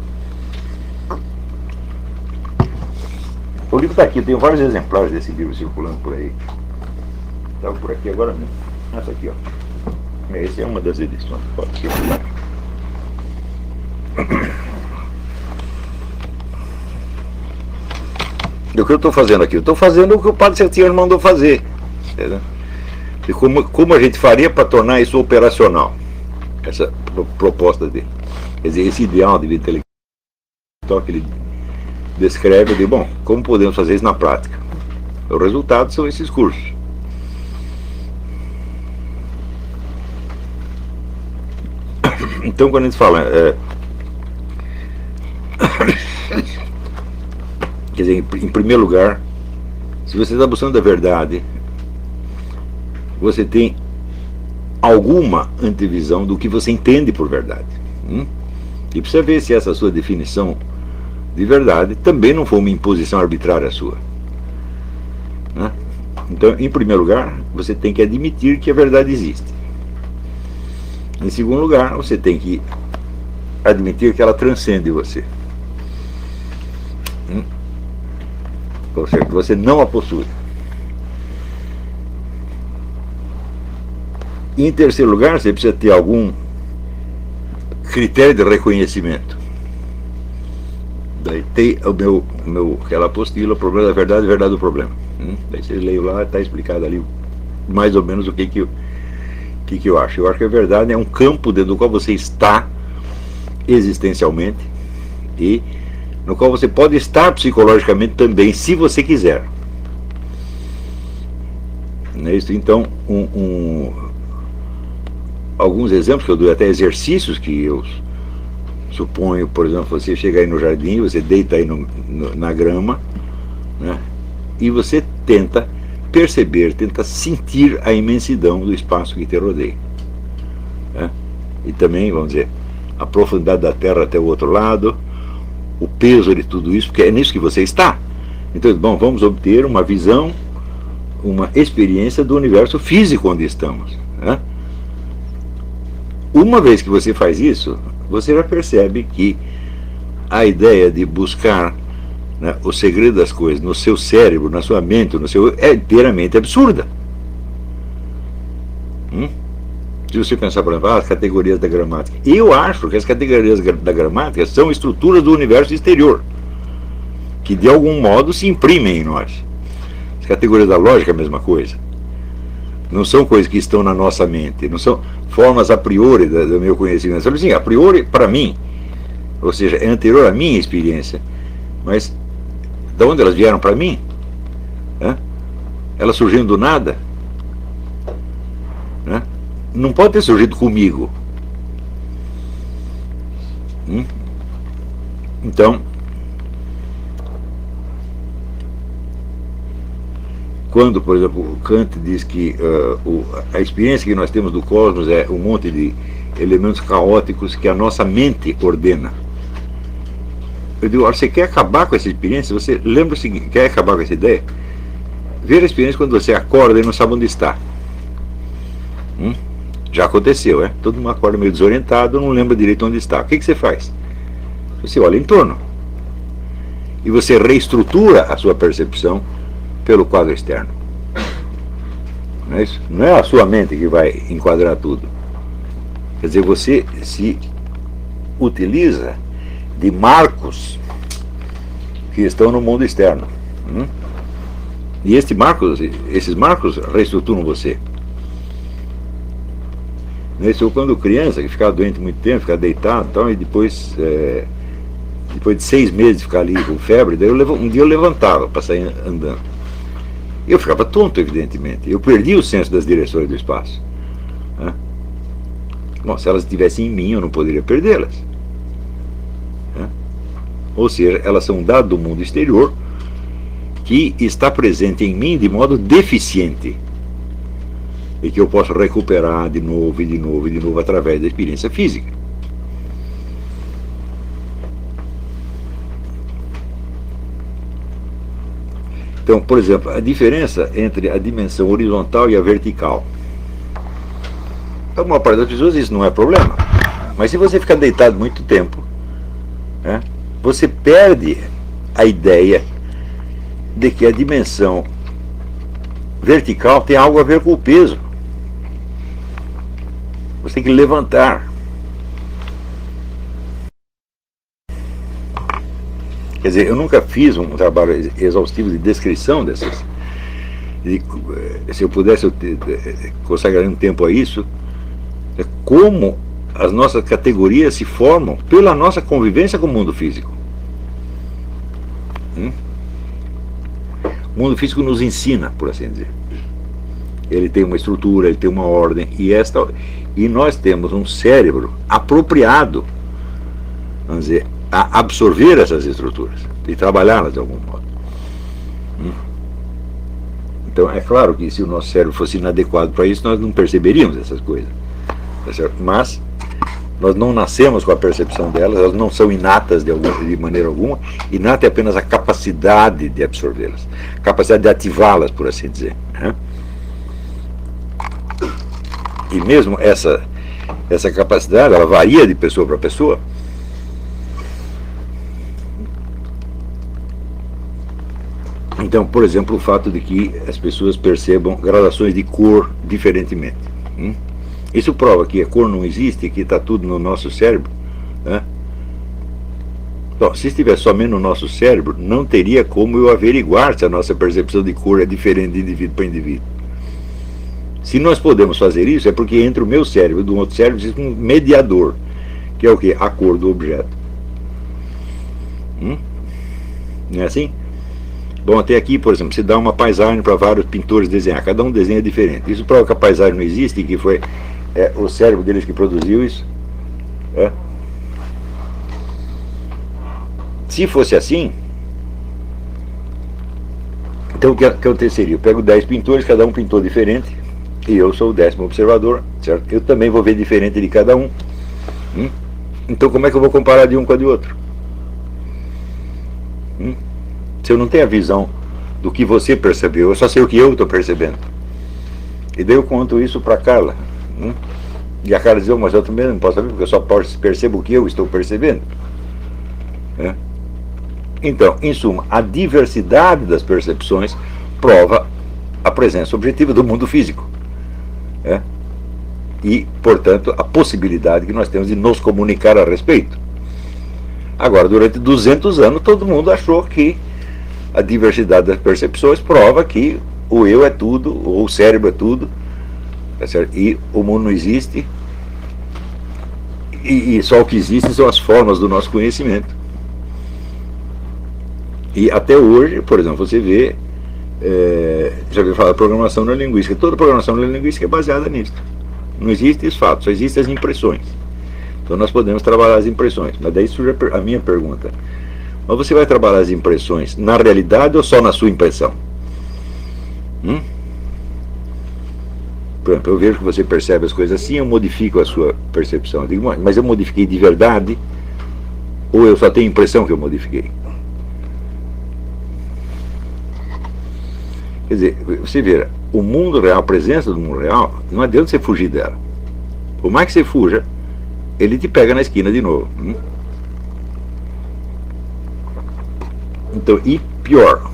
O livro está aqui, tem vários exemplares desse livro circulando por aí. Estava por aqui agora mesmo. Essa aqui, ó. Essa é uma das edições. Pode circular. O que eu estou fazendo aqui? Eu estou fazendo o que o padre Sertilhange mandou fazer. Entendeu? E como a gente faria para tornar isso operacional? Essa proposta dele. Quer dizer, esse ideal de vida intelectual que ele descreve de, bom, como podemos fazer isso na prática? O resultado são esses cursos. Então, quando a gente fala... quer dizer, em primeiro lugar, se você está buscando a verdade, você tem alguma antevisão do que você entende por verdade. E precisa ver se essa sua definição de verdade também não foi uma imposição arbitrária sua. Né? Então, em primeiro lugar, você tem que admitir que a verdade existe. Em segundo lugar, você tem que admitir que ela transcende você. Ou seja, que você não a possui. Em terceiro lugar, você precisa ter algum critério de reconhecimento. Daí tem aquela apostila, o problema da verdade, a verdade do problema. Daí você lê lá, está explicado ali mais ou menos o que eu acho. Eu acho que a verdade é um campo dentro do qual você está existencialmente e no qual você pode estar psicologicamente também, se você quiser. Não é isso? Então, alguns exemplos que eu dou, até exercícios que eu suponho, por exemplo, você chega aí no jardim, você deita aí na grama, né, e você tenta perceber, tenta sentir a imensidão do espaço que te rodeia. Né? E também, vamos dizer, a profundidade da Terra até o outro lado, o peso de tudo isso, porque é nisso que você está. Então, bom, vamos obter uma visão, uma experiência do universo físico onde estamos. Né? Uma vez que você faz isso, você já percebe que a ideia de buscar, né, o segredo das coisas no seu cérebro, na sua mente, é inteiramente absurda. Se você pensar, por exemplo, as categorias da gramática, eu acho que as categorias da gramática são estruturas do universo exterior, que de algum modo se imprimem em nós. As categorias da lógica é a mesma coisa. Não são coisas que estão na nossa mente, não são formas a priori do meu conhecimento. Assim, a priori, para mim, ou seja, é anterior à minha experiência. Mas de onde elas vieram para mim? Elas surgiram do nada? Né? Não pode ter surgido comigo. Então, quando, por exemplo, Kant diz que a experiência que nós temos do cosmos é um monte de elementos caóticos que a nossa mente ordena. Eu digo, olha, você quer acabar com essa experiência? Você lembra o seguinte, quer acabar com essa ideia? Veja a experiência quando você acorda e não sabe onde está. Já aconteceu, é? Todo mundo acorda meio desorientado, não lembra direito onde está. O que você faz? Você olha em torno. E você reestrutura a sua percepção pelo quadro externo. Não é isso? Não é a sua mente que vai enquadrar tudo. Quer dizer, você se utiliza de marcos que estão no mundo externo. E esses marcos reestruturam você. Eu, quando criança, que ficava doente muito tempo, ficava deitado e tal, e depois de 6 meses de ficar ali com febre, daí um dia eu levantava para sair andando. Eu ficava tonto, evidentemente. Eu perdi o senso das direções do espaço. Bom, se elas estivessem em mim, eu não poderia perdê-las. Ou seja, elas são um dado do mundo exterior que está presente em mim de modo deficiente e que eu posso recuperar de novo e de novo e de novo através da experiência física. Então, por exemplo, a diferença entre a dimensão horizontal e a vertical. Para uma parte das pessoas isso não é problema. Mas se você ficar deitado muito tempo, você perde a ideia de que a dimensão vertical tem algo a ver com o peso. Você tem que levantar. Quer dizer, eu nunca fiz um trabalho exaustivo de descrição dessas. Se eu pudesse, eu consagraria um tempo a isso. Como as nossas categorias se formam pela nossa convivência com o mundo físico. O mundo físico nos ensina, por assim dizer. Ele tem uma estrutura, ele tem uma ordem, e nós temos um cérebro apropriado, vamos dizer, a absorver essas estruturas e trabalhá-las de algum modo. Então é claro que se o nosso cérebro fosse inadequado para isso, nós não perceberíamos essas coisas, tá certo? Mas nós não nascemos com a percepção delas, elas não são inatas de maneira alguma. Inata é apenas a capacidade de absorvê-las, a capacidade de ativá-las, por assim dizer. E mesmo essa capacidade, ela varia de pessoa para pessoa. Então, por exemplo, o fato de que as pessoas percebam gradações de cor diferentemente. Isso prova que a cor não existe, que está tudo no nosso cérebro. Então, se estivesse somente no nosso cérebro, não teria como eu averiguar se a nossa percepção de cor é diferente de indivíduo para indivíduo. Se nós podemos fazer isso, é porque entre o meu cérebro e do outro cérebro existe um mediador, que é o quê? A cor do objeto. Não é assim? Bom, até aqui, por exemplo, você dá uma paisagem para vários pintores desenhar, cada um desenha diferente. Isso prova que a paisagem não existe, que foi o cérebro deles que produziu isso. Se fosse assim, então o que aconteceria? Eu pego 10 pintores, cada um pintor diferente, e eu sou o 10º observador, certo? Eu também vou ver diferente de cada um. Então como é que eu vou comparar de um com a de outro? Se eu não tenho a visão do que você percebeu, eu só sei o que eu estou percebendo. E daí eu conto isso para a Carla. E a Carla diz, mas eu também não posso saber, porque eu só percebo o que eu estou percebendo. Então, em suma, a diversidade das percepções prova a presença objetiva do mundo físico. E, portanto, a possibilidade que nós temos de nos comunicar a respeito. Agora, durante 200 anos, todo mundo achou que a diversidade das percepções prova que o eu é tudo, ou o cérebro é tudo, tá certo? E o mundo não existe, e só o que existe são as formas do nosso conhecimento. E até hoje, por exemplo, você vê, já ouviu falar de programação neurolinguística. Toda programação neurolinguística é baseada nisso. Não existem os fatos, só existem as impressões. Então nós podemos trabalhar as impressões. Mas daí surge a minha pergunta. Mas você vai trabalhar as impressões na realidade ou só na sua impressão? Por exemplo, eu vejo que você percebe as coisas assim, eu modifico a sua percepção. Eu digo, mas eu modifiquei de verdade? Ou eu só tenho a impressão que eu modifiquei? Quer dizer, você vê, o mundo real, a presença do mundo real, não adianta você fugir dela. Por mais que você fuja, ele te pega na esquina de novo. Então, e pior,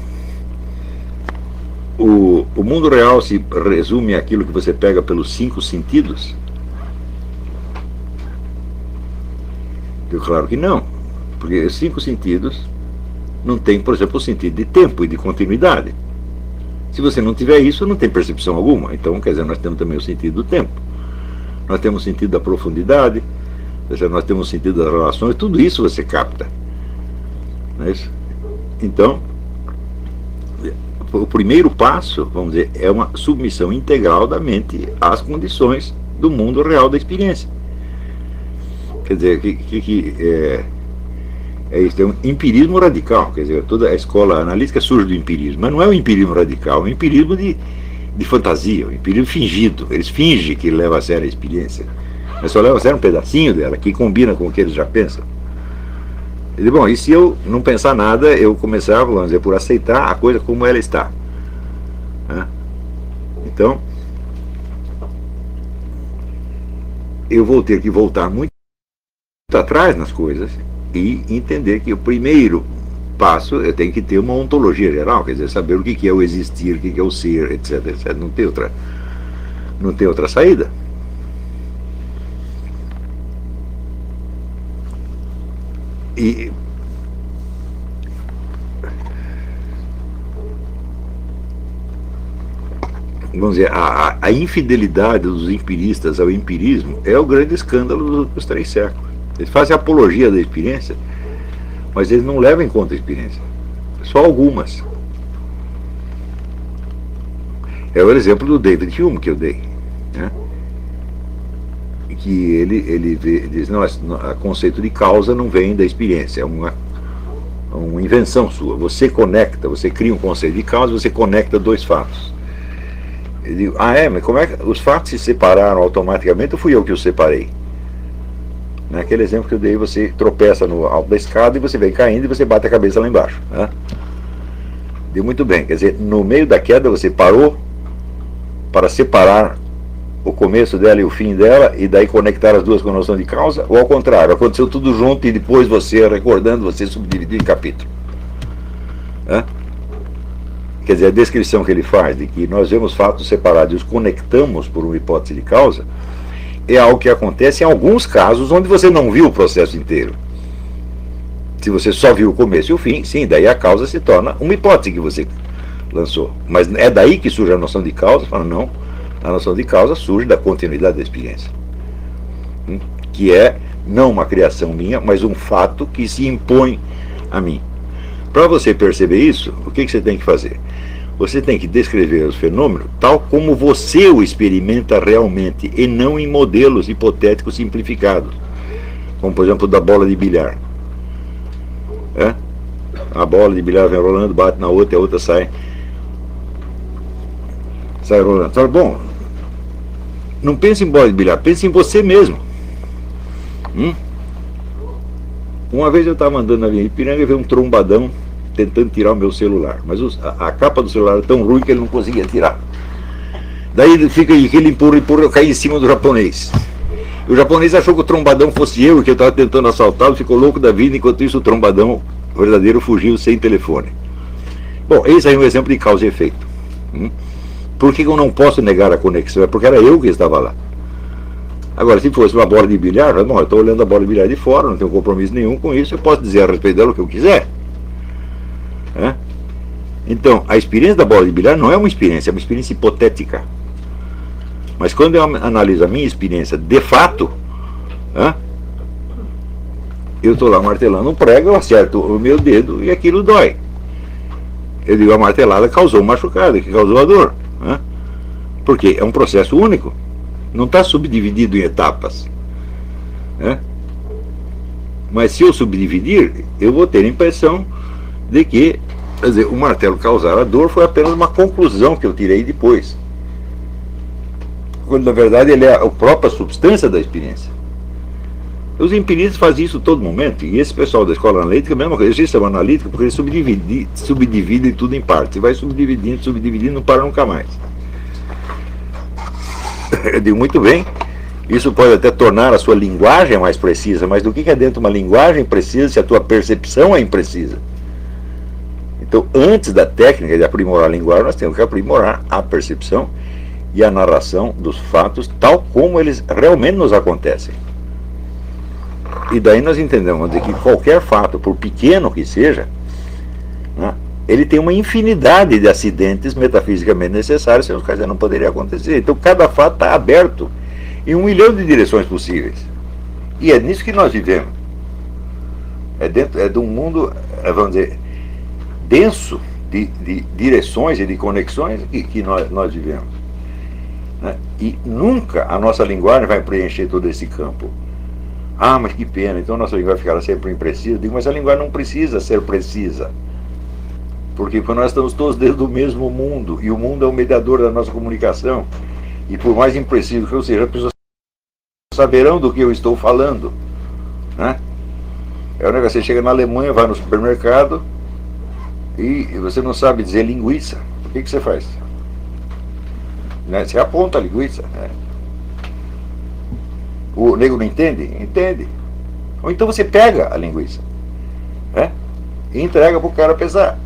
o mundo real se resume àquilo que você pega pelos 5 sentidos? Eu, claro que não, porque os 5 sentidos não tem, por exemplo, o sentido de tempo e de continuidade. Se você não tiver isso, não tem percepção alguma. Então, quer dizer, nós temos também o sentido do tempo, nós temos o sentido da profundidade, quer dizer, nós temos o sentido das relações, tudo isso você capta, não é isso? Então, o primeiro passo, vamos dizer, é uma submissão integral da mente às condições do mundo real da experiência. Quer dizer, é isso, é um empirismo radical. Quer dizer, toda a escola analítica surge do empirismo, mas não é um empirismo radical, é um empirismo de fantasia, um empirismo fingido. Eles fingem que levam a sério a experiência, mas só levam a sério um pedacinho dela, que combina com o que eles já pensam. E, bom, e se eu não pensar nada, eu começar, vamos dizer, por aceitar a coisa como ela está, né? Então, eu vou ter que voltar muito atrás nas coisas e entender que o primeiro passo eu tenho que ter uma ontologia geral, quer dizer, saber o que é o existir, o que é o ser, etc, etc. Não tem outra saída. E vamos dizer, a infidelidade dos empiristas ao empirismo é o grande escândalo dos 3 séculos. Eles fazem apologia da experiência, mas eles não levam em conta a experiência, só algumas. É o exemplo do David Hume que eu dei, né? Que ele diz, não, o conceito de causa não vem da experiência, é uma invenção sua. Você conecta, você cria um conceito de causa, você conecta 2 fatos. Eu digo, mas como é que os fatos se separaram automaticamente ou fui eu que os separei? Naquele exemplo que eu dei, você tropeça no alto da escada e você vem caindo e você bate a cabeça lá embaixo, né? Deu muito bem, quer dizer, no meio da queda você parou para separar o começo dela e o fim dela, e daí conectar as duas com a noção de causa, ou ao contrário, aconteceu tudo junto e depois você, recordando, você subdividiu em capítulo, né? Quer dizer, a descrição que ele faz de que nós vemos fatos separados e os conectamos por uma hipótese de causa é algo que acontece em alguns casos onde você não viu o processo inteiro. Se você só viu o começo e o fim, sim, daí a causa se torna uma hipótese que você lançou. Mas é daí que surge a noção de causa? Fala, não, a noção de causa surge da continuidade da experiência, que é não uma criação minha, mas um fato que se impõe a mim. Para você perceber isso, o que você tem que fazer? Você tem que descrever os fenômenos tal como você o experimenta realmente, e não em modelos hipotéticos simplificados, como por exemplo da bola de bilhar. A bola de bilhar vem rolando, bate na outra e a outra sai rolando. Fala, bom, não pense em bola de bilhar, pense em você mesmo. Uma vez eu estava andando na Avenida Ipiranga e veio um trombadão tentando tirar o meu celular, mas a capa do celular era tão ruim que ele não conseguia tirar. Daí ele empurra, eu caí em cima do japonês. E o japonês achou que o trombadão fosse eu, que eu estava tentando assaltá-lo, ficou louco da vida. Enquanto isso, o trombadão verdadeiro fugiu sem telefone. Bom, esse aí é um exemplo de causa e efeito. Por que eu não posso negar a conexão? É porque era eu que estava lá. Agora, se fosse uma bola de bilhar, bom, eu estou olhando a bola de bilhar de fora, não tenho compromisso nenhum com isso, eu posso dizer a respeito dela o que eu quiser. Então, a experiência da bola de bilhar não é uma experiência, é uma experiência hipotética. Mas quando eu analiso a minha experiência de fato, eu estou lá martelando um prego, eu acerto o meu dedo e aquilo dói. Eu digo, a martelada causou um machucado, que causou a dor. Porque é um processo único, não está subdividido em etapas. Mas se eu subdividir, eu vou ter a impressão de que Quer dizer, o martelo causar a dor foi apenas uma conclusão que eu tirei depois. Quando na verdade ele é a própria substância da experiência. Os empiristas fazem isso todo momento, e esse pessoal da escola analítica, a mesma coisa, eles sistema analítico, porque eles subdividem tudo em partes, e vai subdividindo, não para nunca mais. Eu digo, muito bem, isso pode até tornar a sua linguagem mais precisa, mas do que é dentro de uma linguagem precisa se a tua percepção é imprecisa? Então, antes da técnica de aprimorar a linguagem, nós temos que aprimorar a percepção e a narração dos fatos tal como eles realmente nos acontecem. E daí nós entendemos que qualquer fato, por pequeno que seja, né, ele tem uma infinidade de acidentes metafisicamente necessários, sem os quais não poderia acontecer. Então cada fato está aberto em 1 milhão de direções possíveis. E é nisso que nós vivemos. É de um mundo, vamos dizer, denso de direções e de conexões que nós vivemos. Né? E nunca a nossa linguagem vai preencher todo esse campo. Ah, mas que pena, então a nossa linguagem ficará sempre imprecisa. Digo, mas a linguagem não precisa ser precisa. Porque nós estamos todos dentro do mesmo mundo, e o mundo é o mediador da nossa comunicação. E por mais impreciso que eu seja, as pessoas saberão do que eu estou falando. Né? É um negócio, você chega na Alemanha, vai no supermercado, e você não sabe dizer linguiça. O que você faz? Né? Você aponta a linguiça. Né? O nego não entende? Entende. Ou então você pega a linguiça, né? E entrega para o cara pesar.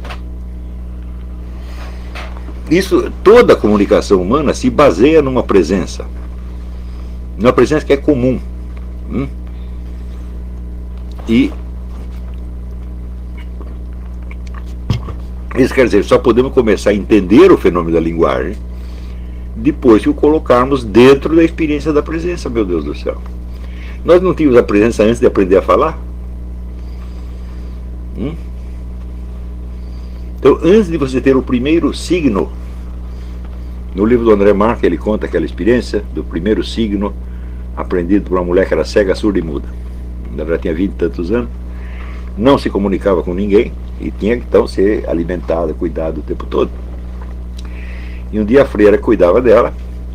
Isso, toda a comunicação humana se baseia numa presença que é comum. E isso quer dizer, só podemos começar a entender o fenômeno da linguagem depois que o colocarmos dentro da experiência da presença, meu Deus do céu. Nós não tínhamos a presença antes de aprender a falar? Então, antes de você ter o primeiro signo, no livro do André Marques, ele conta aquela experiência do primeiro signo aprendido por uma mulher que era cega, surda e muda. Ela já tinha 20 e tantos anos, não se comunicava com ninguém e tinha que então ser alimentada, cuidada o tempo todo. E um dia a freira cuidava dela,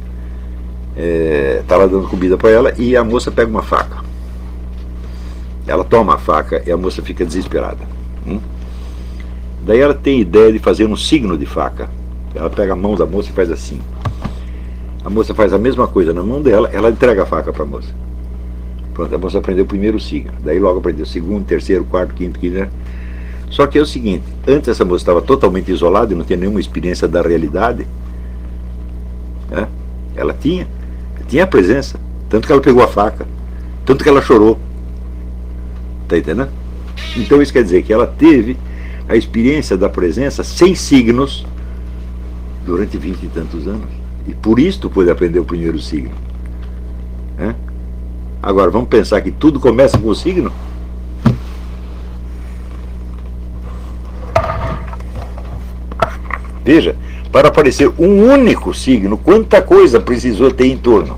estava dando comida para ela, e a moça pega uma faca. Ela toma a faca e a moça fica desesperada. Daí ela tem ideia de fazer um signo de faca. Ela pega a mão da moça e faz assim. A moça faz a mesma coisa na mão dela, ela entrega a faca para a moça. Pronto, a moça aprendeu o primeiro signo. Daí logo aprendeu o segundo, terceiro, quarto, quinto, né? Só que é o seguinte, antes essa moça estava totalmente isolada e não tinha nenhuma experiência da realidade. Né? Ela tinha a presença, tanto que ela pegou a faca, tanto que ela chorou. Está entendendo? Então isso quer dizer que ela teve a experiência da presença sem signos durante 20 e tantos anos. E por isso pôde aprender o primeiro signo. Né? Agora, vamos pensar que tudo começa com o signo? Veja, para aparecer um único signo, quanta coisa precisou ter em torno.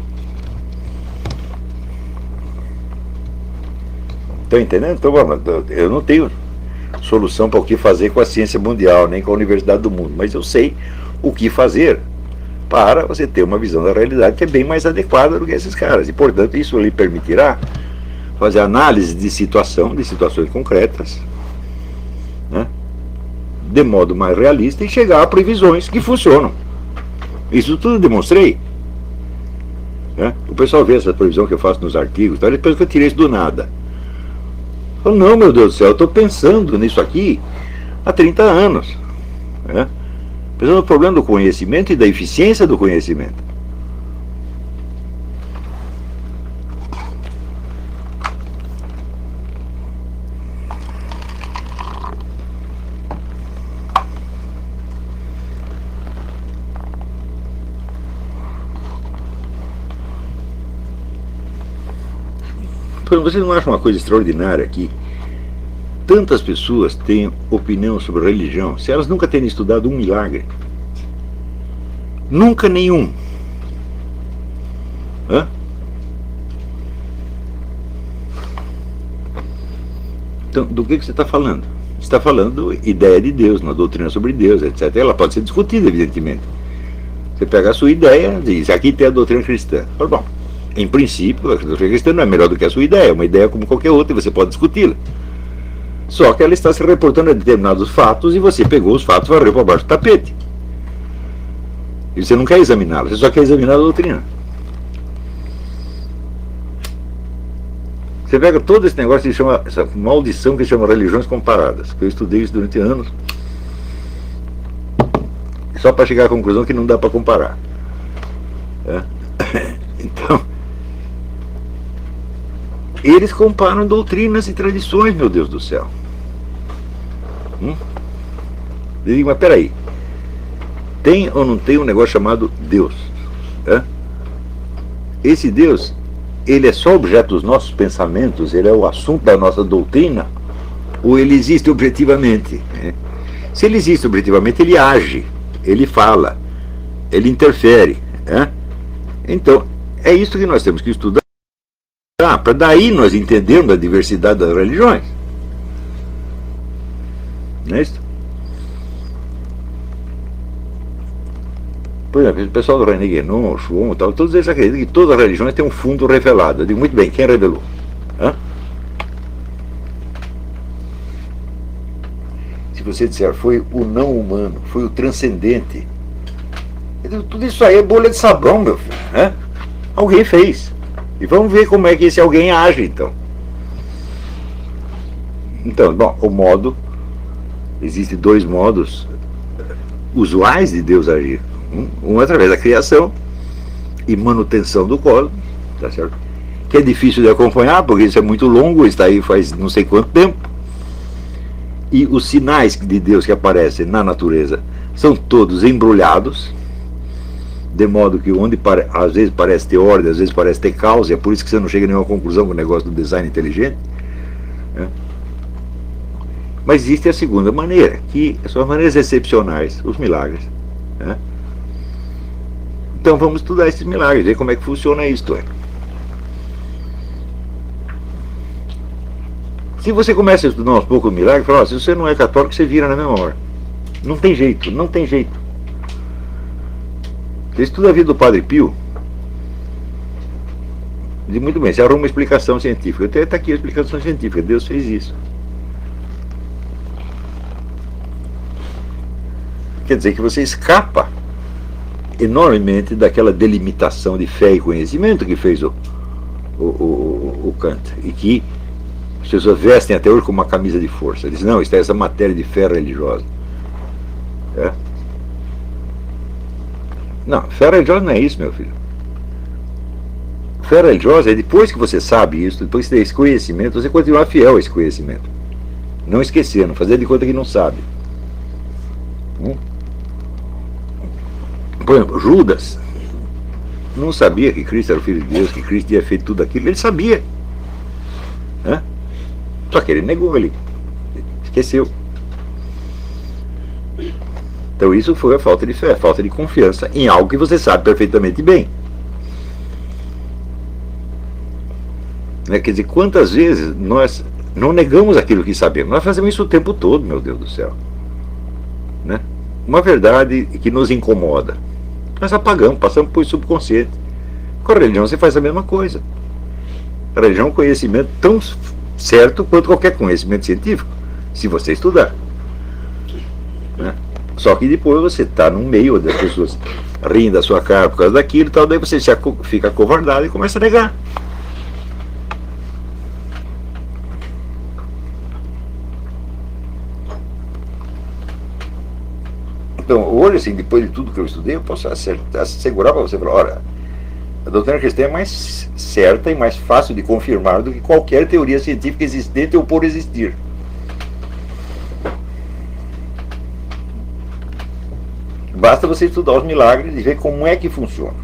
Estão entendendo? Então, eu não tenho solução para o que fazer com a ciência mundial, nem com a universidade do mundo, mas eu sei o que fazer para você ter uma visão da realidade que é bem mais adequada do que esses caras. E, portanto, isso lhe permitirá fazer análise de situações concretas, né, de modo mais realista e chegar a previsões que funcionam. Isso tudo eu demonstrei. Né? O pessoal vê essa previsão que eu faço nos artigos, tá? Depois que eu tirei isso do nada. Eu falo, não, meu Deus do céu, eu estou pensando nisso aqui há 30 anos. Né? Pensando no problema do conhecimento e da eficiência do conhecimento. Vocês não acham uma coisa extraordinária que tantas pessoas têm opinião sobre religião, se elas nunca terem estudado um milagre? Nunca nenhum. Então, do que você está falando? está falando ideia de Deus, uma doutrina sobre Deus, etc. Ela pode ser discutida, evidentemente. Você pega a sua ideia e diz, aqui tem a doutrina cristã. Fala, bom, em princípio, a doutrina cristã não é melhor do que a sua ideia, é uma ideia como qualquer outra e você pode discuti-la. Só que ela está se reportando a determinados fatos e você pegou os fatos e varreu para baixo do tapete. E você não quer examiná-la, você só quer examinar a doutrina. Você pega todo esse negócio que chama, essa maldição que chama religiões comparadas, que eu estudei isso durante anos, só para chegar à conclusão que não dá para comparar. Então, eles comparam doutrinas e tradições, meu Deus do céu. Eu digo, mas peraí, tem ou não tem um negócio chamado Deus? Esse Deus, ele é só objeto dos nossos pensamentos, ele é o assunto da nossa doutrina, ou ele existe objetivamente? Se ele existe objetivamente, ele age, ele fala, ele interfere. Então, é isso que nós temos que estudar, para daí nós entendermos a diversidade das religiões. Não é isso? Por exemplo, o pessoal do René Guénon, Schwon e tal, todos eles acreditam que todas as religiões têm um fundo revelado. Eu digo, muito bem, quem revelou? Se você disser, foi o não humano, foi o transcendente, eu digo, tudo isso aí é bolha de sabão, meu filho. Alguém fez. E vamos ver como é que esse alguém age, então. Então, bom, o modo, existem dois modos usuais de Deus agir. Um através da criação e manutenção do cosmos, tá certo? Que é difícil de acompanhar, porque isso é muito longo, está aí faz não sei quanto tempo. E os sinais de Deus que aparecem na natureza são todos embrulhados, de modo que onde às vezes parece ter ordem, às vezes parece ter causa, é por isso que você não chega a nenhuma conclusão com o negócio do design inteligente. Mas existe a segunda maneira, que são as maneiras excepcionais, os milagres. Então vamos estudar esses milagres, ver como é que funciona isto. Se você começa a estudar aos poucos o milagre, fala, se você não é católico, você vira na mesma hora. Não tem jeito, não tem jeito. Você estuda a vida do Padre Pio, diz, muito bem, você arruma uma explicação científica. Até está aqui a explicação científica, Deus fez isso. Quer dizer que você escapa enormemente daquela delimitação de fé e conhecimento que fez o Kant, e que as pessoas vestem até hoje com uma camisa de força. Eles dizem, não, isso é essa matéria de fé religiosa. Não, fé religiosa não é isso, meu filho. Fé religiosa é depois que você sabe isso, depois que você tem esse conhecimento, você continuar fiel a esse conhecimento. Não esquecer, não fazer de conta que não sabe. Por exemplo, Judas não sabia que Cristo era o Filho de Deus, que Cristo tinha feito tudo aquilo. Ele sabia. Só que ele negou, ele esqueceu. Então isso foi a falta de fé, a falta de confiança em algo que você sabe perfeitamente bem. Quer dizer, quantas vezes nós não negamos aquilo que sabemos? Nós fazemos isso o tempo todo, meu Deus do céu. Uma verdade que nos incomoda, nós apagamos, passamos por subconsciente. Com a religião você faz a mesma coisa. A religião é um conhecimento tão certo quanto qualquer conhecimento científico, se você estudar. Só que depois você está no meio das pessoas riem da sua cara por causa daquilo e tal, daí você já fica acovardado e começa a negar. Então, hoje, assim, depois de tudo que eu estudei, eu posso assegurar para você, olha, a doutrina cristã é mais certa e mais fácil de confirmar do que qualquer teoria científica existente ou por existir. Basta você estudar os milagres e ver como é que funciona.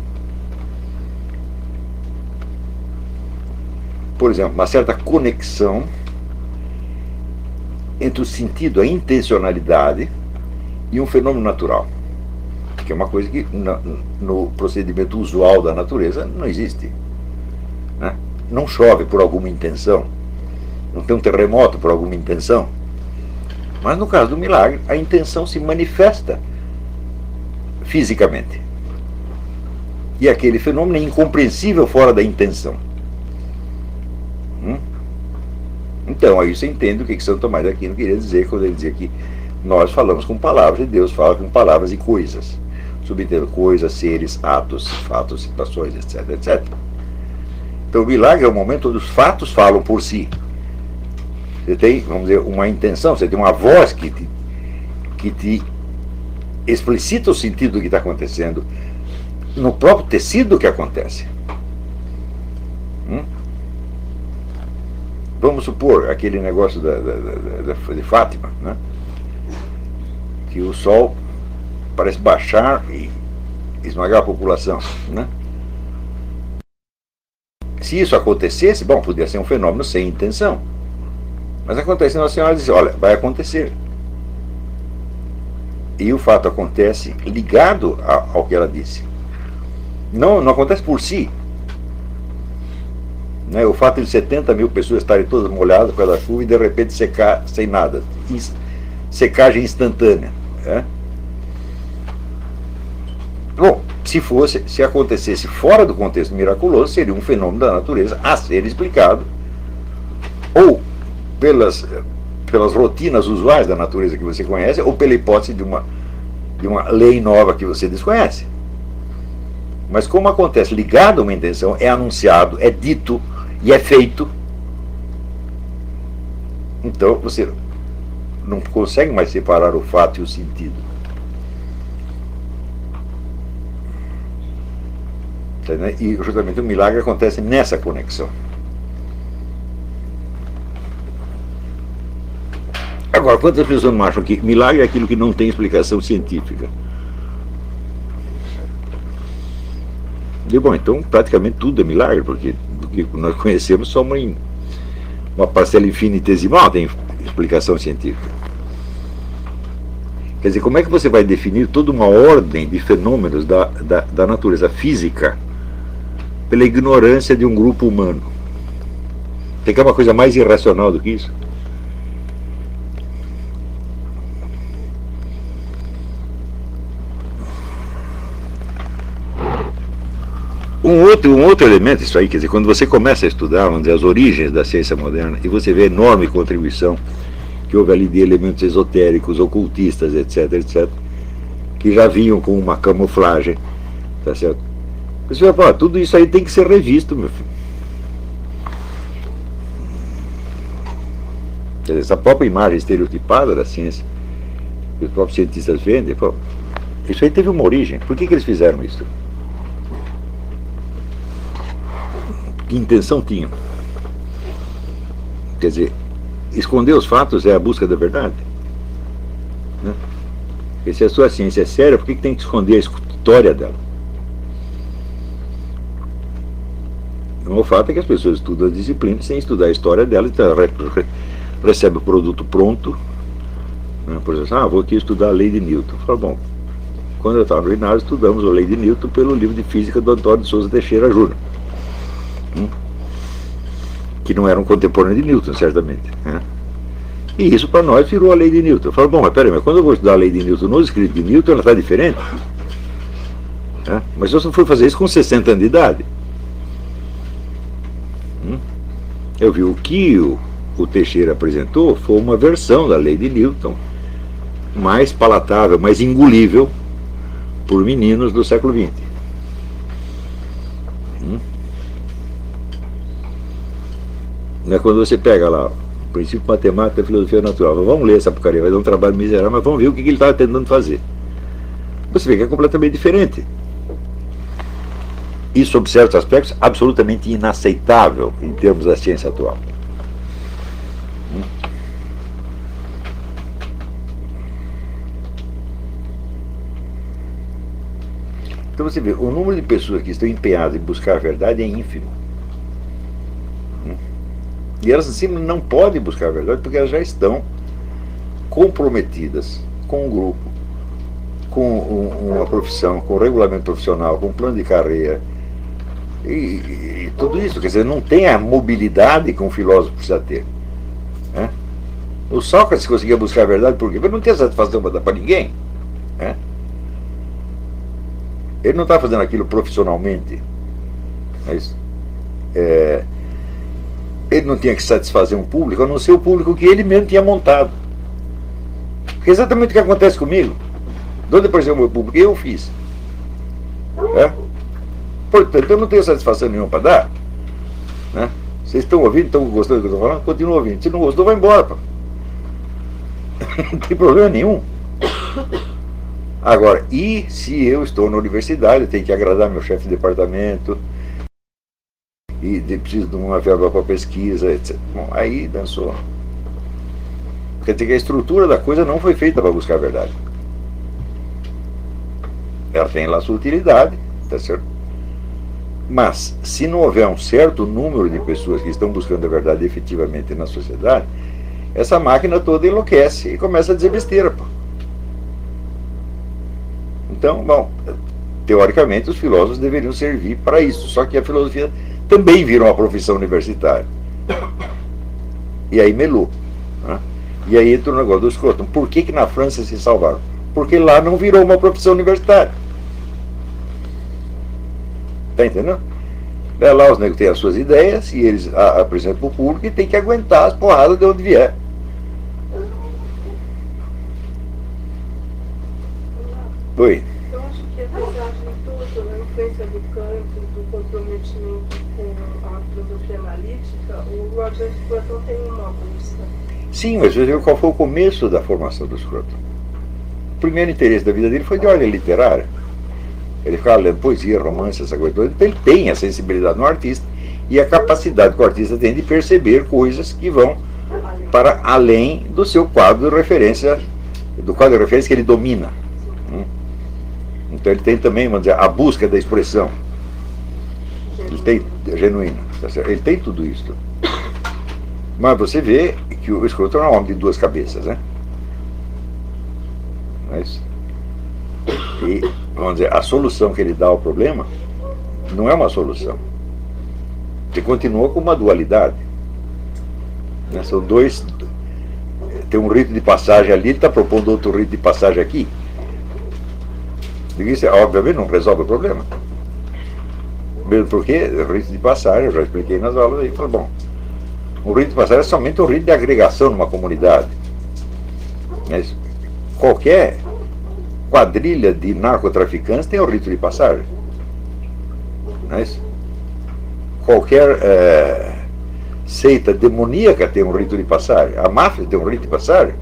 Por exemplo, uma certa conexão entre o sentido, a intencionalidade e um fenômeno natural, que é uma coisa que no procedimento usual da natureza não existe. Não chove por alguma intenção, não tem um terremoto por alguma intenção. Mas no caso do milagre, a intenção se manifesta fisicamente. E aquele fenômeno é incompreensível fora da intenção. Então, aí você entende o que Santo Tomás de Aquino queria dizer quando ele dizia que nós falamos com palavras e Deus fala com palavras e coisas. Subentendo coisas, seres, atos, fatos, situações, etc, etc. Então o milagre é o momento onde os fatos falam por si. Você tem, vamos dizer, uma intenção, você tem uma voz que te explicita o sentido do que está acontecendo no próprio tecido que acontece. Vamos supor aquele negócio de Fátima, né? Que o sol parece baixar e esmagar a população, né? Se isso acontecesse, bom, podia ser um fenômeno sem intenção. Mas acontece, Nossa Senhora diz, olha, vai acontecer. E o fato acontece ligado ao que ela disse. Não acontece por si. Né? O fato de 70 mil pessoas estarem todas molhadas por causa da chuva e de repente secar sem nada. Secagem instantânea. Né? Bom, se acontecesse fora do contexto miraculoso, seria um fenômeno da natureza a ser explicado, ou pelas rotinas usuais da natureza que você conhece, ou pela hipótese de uma lei nova que você desconhece. Mas como acontece ligado a uma intenção, é anunciado, é dito e é feito, então você não consegue mais separar o fato e o sentido. E justamente o milagre acontece nessa conexão. Agora, quantas pessoas não acham que milagre é aquilo que não tem explicação científica? E bom, então praticamente tudo é milagre, porque do que nós conhecemos só uma parcela infinitesimal tem explicação científica. Quer dizer, como é que você vai definir toda uma ordem de fenômenos da natureza física pela ignorância de um grupo humano? Tem que haver uma coisa mais irracional do que isso? Um outro elemento, isso aí, quer dizer, quando você começa a estudar, vamos dizer, as origens da ciência moderna, e você vê a enorme contribuição que houve ali de elementos esotéricos, ocultistas, etc, etc, que já vinham com uma camuflagem, tá certo? Você vai falar, tudo isso aí tem que ser revisto, meu filho. Quer dizer, essa própria imagem estereotipada da ciência, que os próprios cientistas vendem, pô, isso aí teve uma origem. Por que eles fizeram isso? Que intenção tinham? Quer dizer, esconder os fatos é a busca da verdade, né? Porque se a sua ciência é séria, por que tem que esconder a história dela? Então, o fato é que as pessoas estudam a disciplina sem estudar a história dela, então ela recebe o produto pronto, né? Por exemplo, vou aqui estudar a lei de Newton. Fala, bom, quando eu estava no ginásio, estudamos a lei de Newton pelo livro de física do Antônio de Souza Teixeira Júnior, que não era um contemporâneo de Newton, certamente, né? E isso para nós virou a lei de Newton. Eu falo, bom, mas peraí, mas quando eu vou estudar a lei de Newton nos escritos de Newton, ela está diferente, né? Mas eu só fui fazer isso com 60 anos de idade. Eu vi o que o Teixeira apresentou foi uma versão da lei de Newton mais palatável, mais engolível por meninos do século XX. Não é quando você pega lá o princípio matemático da filosofia natural, vamos ler essa porcaria, vai dar um trabalho miserável, mas vamos ver o que ele estava tentando fazer. Você vê que é completamente diferente. E, sob certos aspectos, absolutamente inaceitável em termos da ciência atual. Então você vê, o número de pessoas que estão empenhadas em buscar a verdade é ínfimo. E elas simplesmente não podem buscar a verdade porque elas já estão comprometidas com um grupo, com uma profissão, com um regulamento profissional, com um plano de carreira e tudo isso. Quer dizer, não tem a mobilidade que um filósofo precisa ter, né? O Sócrates conseguia buscar a verdade por quê? Porque não tinha satisfação para dar para ninguém. Né? Ele não estava fazendo aquilo profissionalmente. Mas, ele não tinha que satisfazer um público, a não ser o público que ele mesmo tinha montado. Porque é exatamente o que acontece comigo. De onde apareceu o meu público? Eu fiz. Portanto, eu não tenho satisfação nenhuma para dar. Né? Vocês estão ouvindo, estão gostando do que eu estou falando? Continua ouvindo. Se não gostou, vai embora. Pô. Não tem problema nenhum. Agora, e se eu estou na universidade, eu tenho que agradar meu chefe de departamento, e preciso de uma verba para pesquisa, etc. Bom, aí dançou. Quer dizer que a estrutura da coisa não foi feita para buscar a verdade. Ela tem lá sua utilidade, tá certo? Mas, se não houver um certo número de pessoas que estão buscando a verdade efetivamente na sociedade, essa máquina toda enlouquece e começa a dizer besteira, pô. Então, bom, teoricamente os filósofos deveriam servir para isso, só que a filosofia também virou uma profissão universitária. E aí melou. Né? E aí entra o negócio do Scruton. Por que na França se salvaram? Porque lá não virou uma profissão universitária. Tá entendendo? Lá os negros têm as suas ideias e eles apresentam para o público e tem que aguentar as porradas de onde vier. Oi. Eu acho que apesar de tudo, a influência do Kant, do comprometimento com a filosofia analítica, o Roger Scruton tem uma bolsa. Sim, mas você viu qual foi o começo da formação do Scruton? O primeiro interesse da vida dele foi de ordem literária. Ele ficava lendo poesia, romance, essa coisa toda. Então ele tem a sensibilidade no artista e a capacidade que o artista tem de perceber coisas que vão para além do seu quadro de referência, do quadro de referência que ele domina. Então ele tem também, vamos dizer, a busca da expressão. Ele tem genuína, tá certo? Ele tem tudo isso. Mas você vê que o Scruton é um homem de duas cabeças, né? Mas, e, vamos dizer, a solução que ele dá ao problema não é uma solução. Ele continua com uma dualidade. Né? São dois. Tem um rito de passagem ali, ele está propondo outro rito de passagem aqui. Isso, obviamente, não resolve o problema. Mesmo porque o rito de passagem, eu já expliquei nas aulas aí, falei, bom, o rito de passagem é somente um rito de agregação numa comunidade. Mas qualquer quadrilha de narcotraficantes tem um rito de passagem. Não é isso? Qualquer seita demoníaca tem um rito de passagem. A máfia tem um rito de passagem.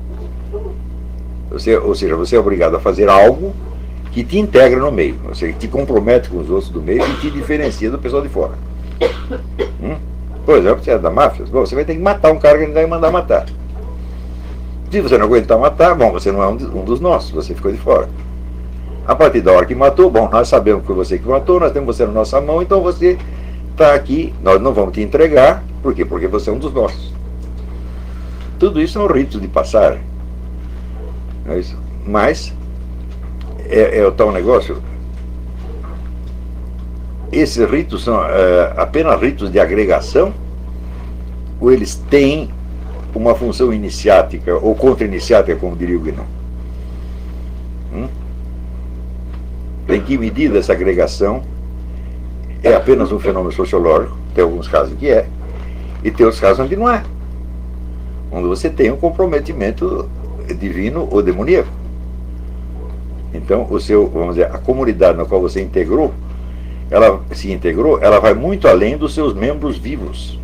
Ou seja, você é obrigado a fazer algo que te integra no meio, ou seja, que te compromete com os outros do meio e te diferencia do pessoal de fora. Por exemplo, você é da máfia, bom, você vai ter que matar um cara que ele vai mandar matar. Se você não aguentar matar, bom, você não é um dos nossos, você ficou de fora. A partir da hora que matou, bom, nós sabemos que foi você que matou, nós temos você na nossa mão, então você está aqui, nós não vamos te entregar, por quê? Porque você é um dos nossos. Tudo isso é um rito de passagem. Não é isso? Mas é o tal negócio. Esses ritos são apenas ritos de agregação, ou eles têm uma função iniciática ou contra-iniciática, como diria o Guinon? Em que medida essa agregação é apenas um fenômeno sociológico? Tem alguns casos que é, e tem outros casos onde não é, onde você tem um comprometimento divino ou demoníaco. Então, vamos dizer, a comunidade na qual você integrou, ela se integrou, ela vai muito além dos seus membros vivos.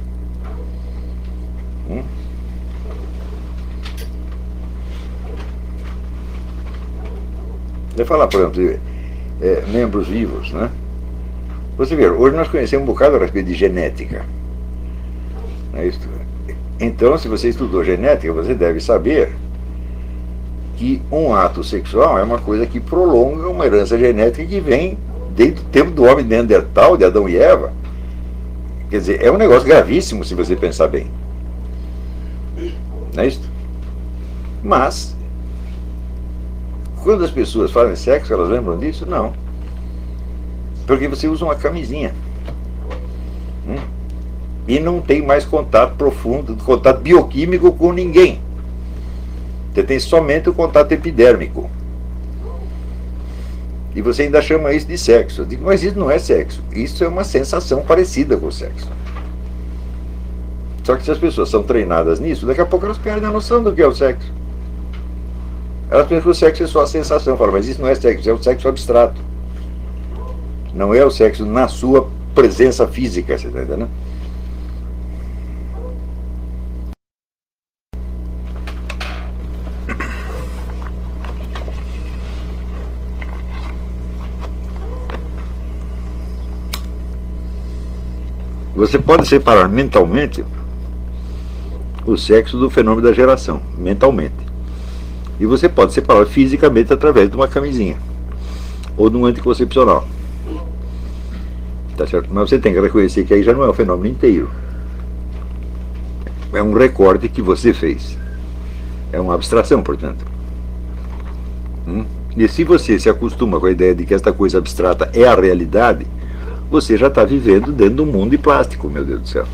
Eu falar, por exemplo, de membros vivos, né? Você vê, hoje nós conhecemos um bocado a respeito de genética. Não é isso? Então, se você estudou genética, você deve saber que um ato sexual é uma coisa que prolonga uma herança genética que vem desde o tempo do homem neandertal, de Adão e Eva. Quer dizer, é um negócio gravíssimo se você pensar bem. Não é isso? Mas, quando as pessoas fazem sexo, elas lembram disso? Não. Porque você usa uma camisinha. E não tem mais contato profundo, contato bioquímico com ninguém. Você tem somente o contato epidérmico. E você ainda chama isso de sexo. Eu digo, mas isso não é sexo. Isso é uma sensação parecida com o sexo. Só que se as pessoas são treinadas nisso, daqui a pouco elas perdem a noção do que é o sexo. Elas pensam que o sexo é só a sensação. Falam, mas isso não é sexo, é o sexo abstrato. Não é o sexo na sua presença física, você está entendendo? Você pode separar mentalmente o sexo do fenômeno da geração, mentalmente. E você pode separar fisicamente através de uma camisinha ou de um anticoncepcional. Tá certo? Mas você tem que reconhecer que aí já não é o fenômeno inteiro. É um recorte que você fez. É uma abstração, portanto. E se você se acostuma com a ideia de que esta coisa abstrata é a realidade, você já está vivendo dentro de um mundo de plástico, meu Deus do céu.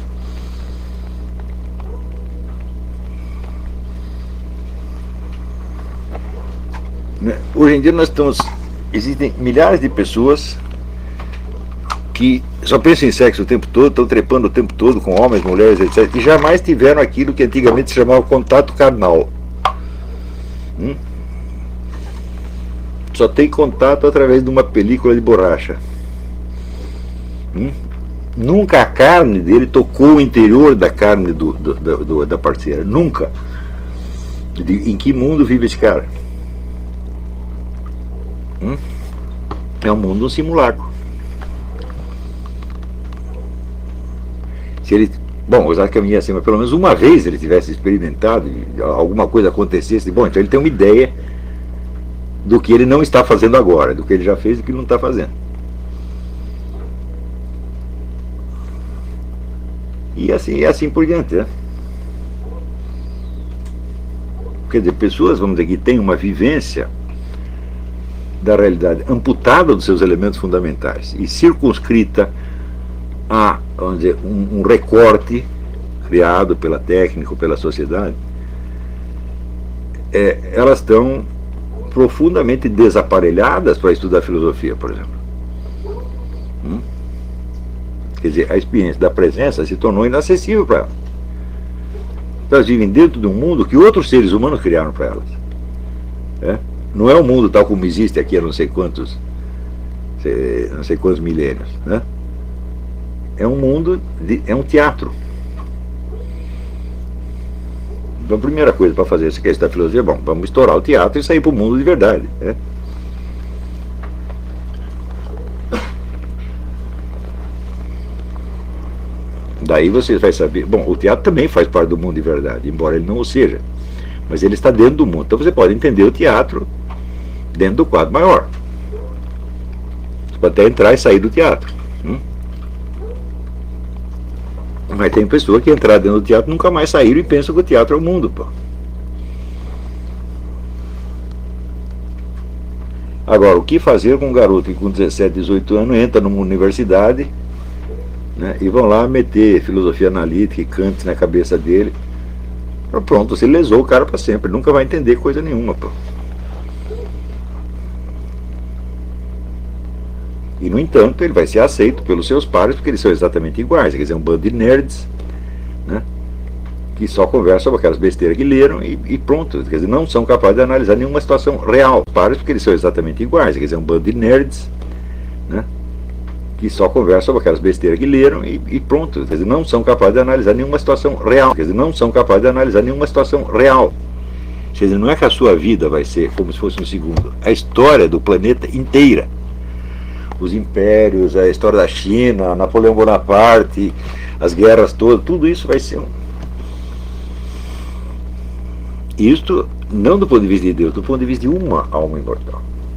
Hoje em dia existem milhares de pessoas que só pensam em sexo o tempo todo, estão trepando o tempo todo com homens, mulheres, etc. E jamais tiveram aquilo que antigamente se chamava contato carnal. Só tem contato através de uma película de borracha. Nunca a carne dele tocou o interior da carne da parceira. Nunca. Em que mundo vive esse cara? É um mundo, um simulacro. Se ele, bom, usar caminhar assim, mas pelo menos uma vez ele tivesse experimentado e alguma coisa acontecesse, bom, então ele tem uma ideia do que ele não está fazendo agora, do que ele já fez e do que ele não está fazendo. E assim por diante, né? Quer dizer, pessoas, vamos dizer, que têm uma vivência da realidade amputada dos seus elementos fundamentais e circunscrita a, vamos dizer, um recorte criado pela técnica ou pela sociedade, elas estão profundamente desaparelhadas para estudar filosofia, por exemplo. Quer dizer, a experiência da presença se tornou inacessível para elas. Elas vivem dentro de um mundo que outros seres humanos criaram para elas. Não é um mundo tal como existe aqui há não sei quantos milênios. Né? É um mundo, é um teatro. Então a primeira coisa para fazer essa questão da filosofia, bom, vamos estourar o teatro e sair para o mundo de verdade. Né? Daí você vai saber, bom, o teatro também faz parte do mundo de verdade, embora ele não o seja, mas ele está dentro do mundo. Então você pode entender o teatro dentro do quadro maior. Você pode até entrar e sair do teatro. Mas tem pessoas que entraram dentro do teatro nunca mais saíram e pensam que o teatro é o mundo. Pô. Agora, o que fazer com um garoto que com 17, 18 anos entra numa universidade, né, e vão lá meter filosofia analítica e Kant na cabeça dele? Pronto, você lesou o cara para sempre, nunca vai entender coisa nenhuma. Pô. E, no entanto, ele vai ser aceito pelos seus pares porque eles são exatamente iguais. Quer dizer, um bando de nerds, né, que só conversam sobre aquelas besteiras que leram e pronto. Quer dizer, não são capazes de analisar nenhuma situação real. Pares porque eles são exatamente iguais. Quer dizer, um bando de nerds, né, que só conversam sobre aquelas besteiras que leram e pronto. Quer dizer, não são capazes de analisar nenhuma situação real. Quer dizer, não são capazes de analisar nenhuma situação real. Quer dizer, não é que a sua vida vai ser como se fosse um segundo. A história do planeta inteira. Os impérios, a história da China, Napoleão Bonaparte, as guerras todas, tudo isso vai ser Isto não do ponto de vista de Deus, do ponto de vista de uma alma imortal.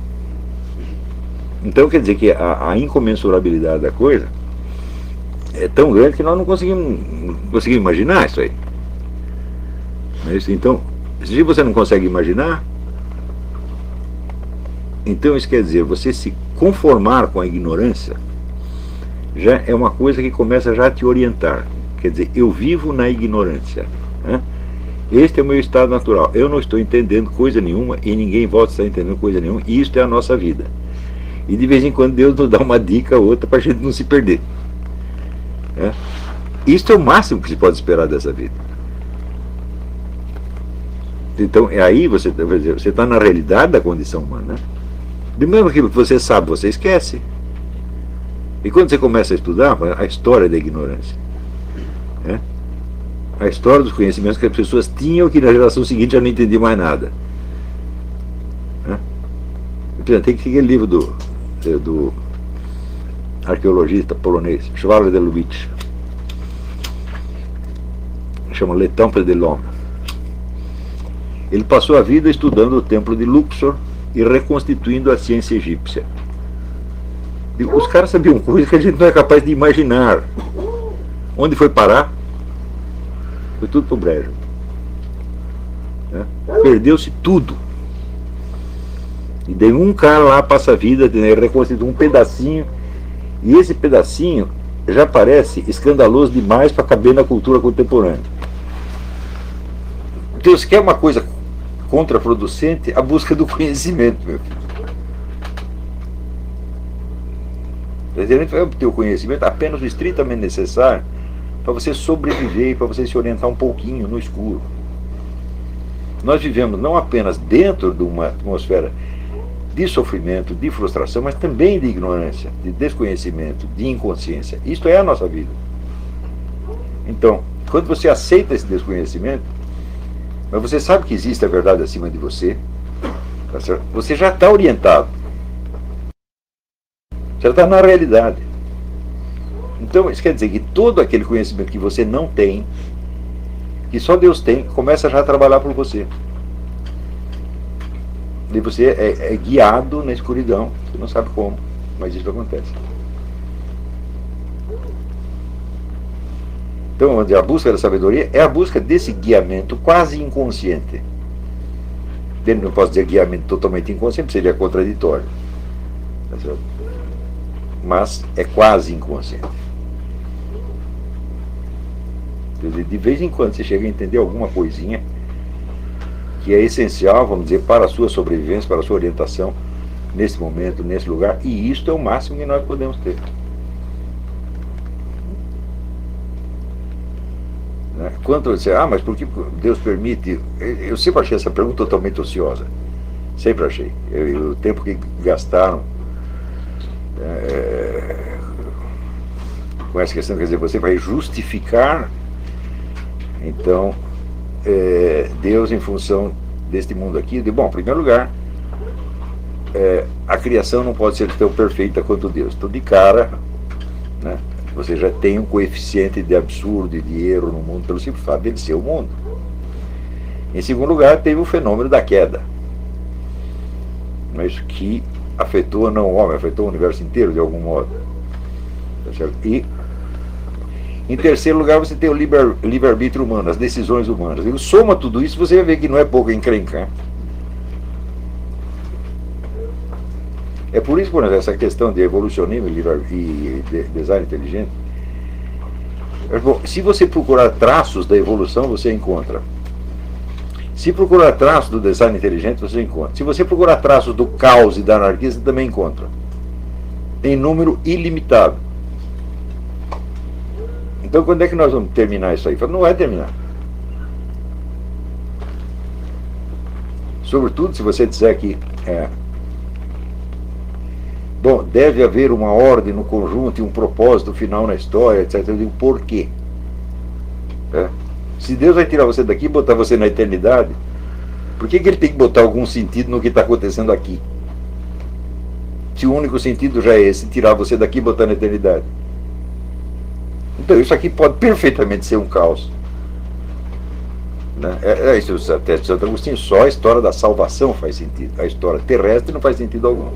Então quer dizer que a incomensurabilidade da coisa é tão grande que nós não conseguimos imaginar isso aí. Então, se você não consegue imaginar, então isso quer dizer, você se conformar com a ignorância já é uma coisa que começa já a te orientar. Quer dizer, eu vivo na ignorância, né? Este é o meu estado natural. Eu não estou entendendo coisa nenhuma e ninguém em volta está entendendo coisa nenhuma. E isto é a nossa vida. E de vez em quando Deus nos dá uma dica ou outra para a gente não se perder. Isto é o máximo que se pode esperar dessa vida. Então, aí você está na realidade da condição humana. Do mesmo que você sabe, você esquece. E quando você começa a estudar, a história da ignorância. A história dos conhecimentos que as pessoas tinham, que na geração seguinte já não entendiam mais nada. Tem que seguir o livro do arqueologista polonês, Czarek de Lubitsch. Chama Le Temple de l'Homme. Ele passou a vida estudando o templo de Luxor e reconstituindo a ciência egípcia. E os caras sabiam coisas que a gente não é capaz de imaginar. Onde foi parar? Foi tudo pro brejo. Perdeu-se tudo. E daí um cara lá passa a vida, reconstitui um pedacinho, e esse pedacinho já parece escandaloso demais para caber na cultura contemporânea. Então, se quer uma coisa contraproducente, a busca do conhecimento, meu filho. A gente vai obter o conhecimento apenas o estritamente necessário para você sobreviver e para você se orientar um pouquinho no escuro. Nós vivemos não apenas dentro de uma atmosfera de sofrimento, de frustração, mas também de ignorância, de desconhecimento, de inconsciência. Isto é a nossa vida. Então, quando você aceita esse desconhecimento, mas você sabe que existe a verdade acima de você, tá certo? Você já está orientado. Já está na realidade. Então, isso quer dizer que todo aquele conhecimento que você não tem, que só Deus tem, começa já a trabalhar por você. E você é guiado na escuridão. Você não sabe como, mas isso acontece. Então, a busca da sabedoria é a busca desse guiamento quase inconsciente. Eu não posso dizer guiamento totalmente inconsciente, seria contraditório. Mas é quase inconsciente. De vez em quando você chega a entender alguma coisinha que é essencial, vamos dizer, para a sua sobrevivência, para a sua orientação nesse momento, nesse lugar, e isto é o máximo que nós podemos ter. Quanto você, mas por que Deus permite? Eu sempre achei essa pergunta totalmente ociosa. Sempre achei. O tempo que gastaram com essa questão, quer dizer, você vai justificar então Deus em função deste mundo aqui. Bom, em primeiro lugar, a criação não pode ser tão perfeita quanto Deus. Então, de cara, né, você já tem um coeficiente de absurdo e de erro no mundo pelo simples fato de ele ser o mundo. Em segundo lugar, teve o fenômeno da queda, mas que afetou não o homem, afetou o universo inteiro de algum modo. Tá certo? E em terceiro lugar, você tem o livre-arbítrio humano, as decisões humanas. E soma tudo isso, você vai ver que não é pouco encrencar. É por isso, por exemplo, essa questão de evolucionismo e design inteligente. Bom, se você procurar traços da evolução, você encontra. Se procurar traços do design inteligente, você encontra. Se você procurar traços do caos e da anarquia, você também encontra. Em número ilimitado. Então, quando é que nós vamos terminar isso aí? Não vai terminar. Sobretudo se você disser que bom, deve haver uma ordem no conjunto e um propósito final na história, etc. Eu digo, por quê? Se Deus vai tirar você daqui e botar você na eternidade, por que ele tem que botar algum sentido no que está acontecendo aqui? Se o único sentido já é esse, tirar você daqui e botar na eternidade. Então isso aqui pode perfeitamente ser um caos. Isso até Santo Agostinho, só a história da salvação faz sentido. A história terrestre não faz sentido algum.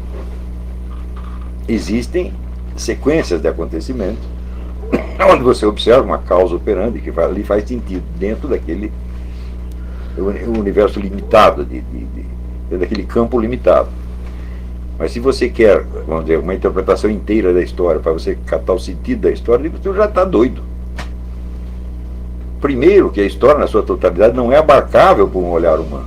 Existem sequências de acontecimentos onde você observa uma causa operandi que ali faz sentido dentro daquele universo limitado, daquele campo limitado. Mas se você quer, vamos dizer, uma interpretação inteira da história, para você catar o sentido da história, você já está doido. Primeiro, que a história na sua totalidade não é abarcável por um olhar humano.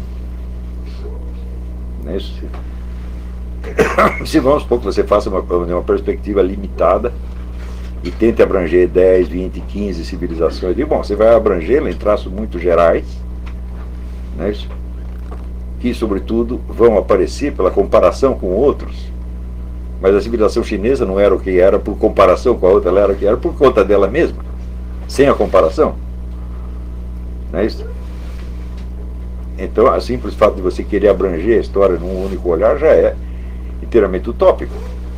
Não é isso? Se vamos supor que você faça uma perspectiva limitada e tente abranger 10, 20, 15 civilizações, e bom, você vai abrangê-la em traços muito gerais, não é isso? Que, sobretudo, vão aparecer pela comparação com outros. Mas a civilização chinesa não era o que era por comparação com a outra, ela era o que era por conta dela mesma, sem a comparação. Não é isso? Então, o simples fato de você querer abranger a história num único olhar já é inteiramente utópico.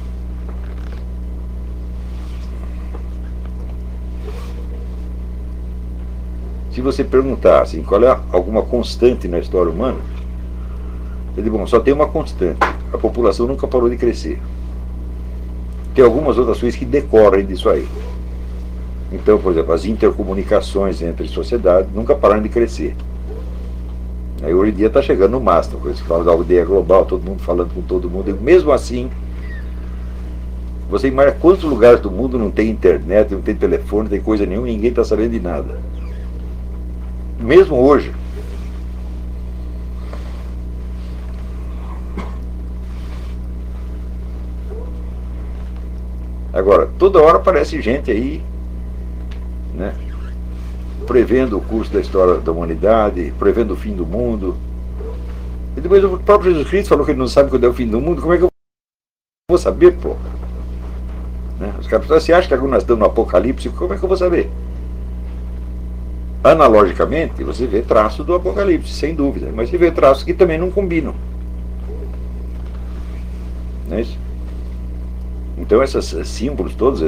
Se você perguntar assim, qual é alguma constante na história humana, eu digo, bom, só tem uma constante: a população nunca parou de crescer. Tem algumas outras coisas que decorrem disso aí. Então, por exemplo, as intercomunicações entre sociedades nunca pararam de crescer. Aí hoje em dia está chegando no máximo, coisa que fala da aldeia global, todo mundo falando com todo mundo, e mesmo assim, você imagina quantos lugares do mundo não tem internet, não tem telefone, não tem coisa nenhuma, ninguém está sabendo de nada. Mesmo hoje. Agora, toda hora aparece gente aí, né, prevendo o curso da história da humanidade, prevendo o fim do mundo. E depois o próprio Jesus Cristo falou que ele não sabe quando é o fim do mundo. Como é que eu vou saber, pô? Né? Os caras pensam, você acha que agora nós estamos no Apocalipse? Como é que eu vou saber? Analogicamente, você vê traços do Apocalipse, sem dúvida, mas você vê traços que também não combinam. Não é isso? Então, esses símbolos todos,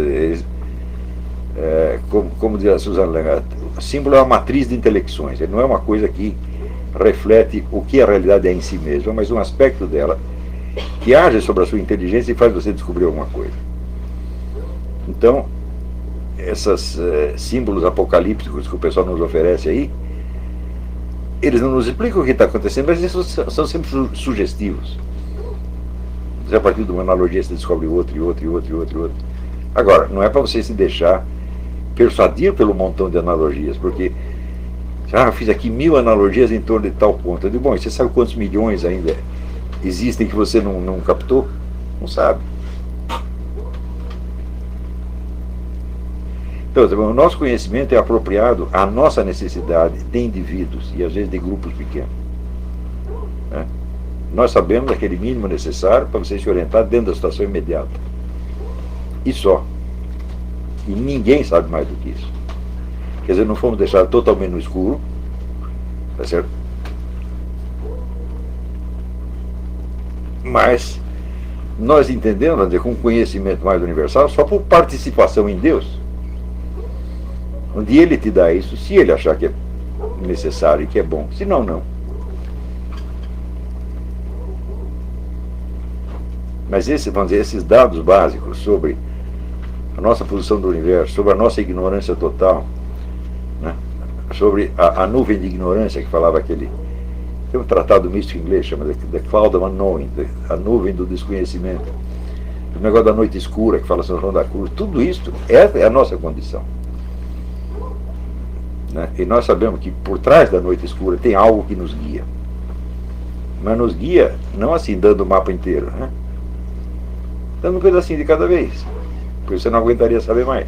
como diz a Suzana Lengat, o símbolo é uma matriz de intelecções, ele não é uma coisa que reflete o que a realidade é em si mesma, mas um aspecto dela que age sobre a sua inteligência e faz você descobrir alguma coisa. Então, esses símbolos apocalípticos que o pessoal nos oferece aí, eles não nos explicam o que está acontecendo, mas eles são sempre sugestivos. A partir de uma analogia você descobre outro, e outro, e outro, e outro, e outro. Agora, não é para você se deixar persuadir pelo montão de analogias, porque eu fiz aqui 1000 analogias em torno de tal ponto. Eu digo, bom, e você sabe quantos milhões ainda existem que você não captou? Não sabe. Então, o nosso conhecimento é apropriado à nossa necessidade de indivíduos e às vezes de grupos pequenos. Né? Nós sabemos aquele mínimo necessário para você se orientar dentro da situação imediata. E só. E ninguém sabe mais do que isso. Quer dizer, não fomos deixados totalmente no escuro, tá certo? Mas nós entendemos, vamos dizer, com conhecimento mais universal, só por participação em Deus. Um dia Ele te dá isso, se Ele achar que é necessário e que é bom. Se não, não. Mas vamos dizer, esses dados básicos sobre a nossa posição do universo, sobre a nossa ignorância total, né? Sobre a nuvem de ignorância que falava aquele... Tem um tratado místico inglês, chama The Cloud of Unknowing, a nuvem do desconhecimento. O negócio da noite escura, que fala São João da Cruz, tudo isso é a nossa condição. Né? E nós sabemos que por trás da noite escura tem algo que nos guia. Mas nos guia não assim dando o mapa inteiro, né? Dando um pedacinho de cada vez, porque você não aguentaria saber mais.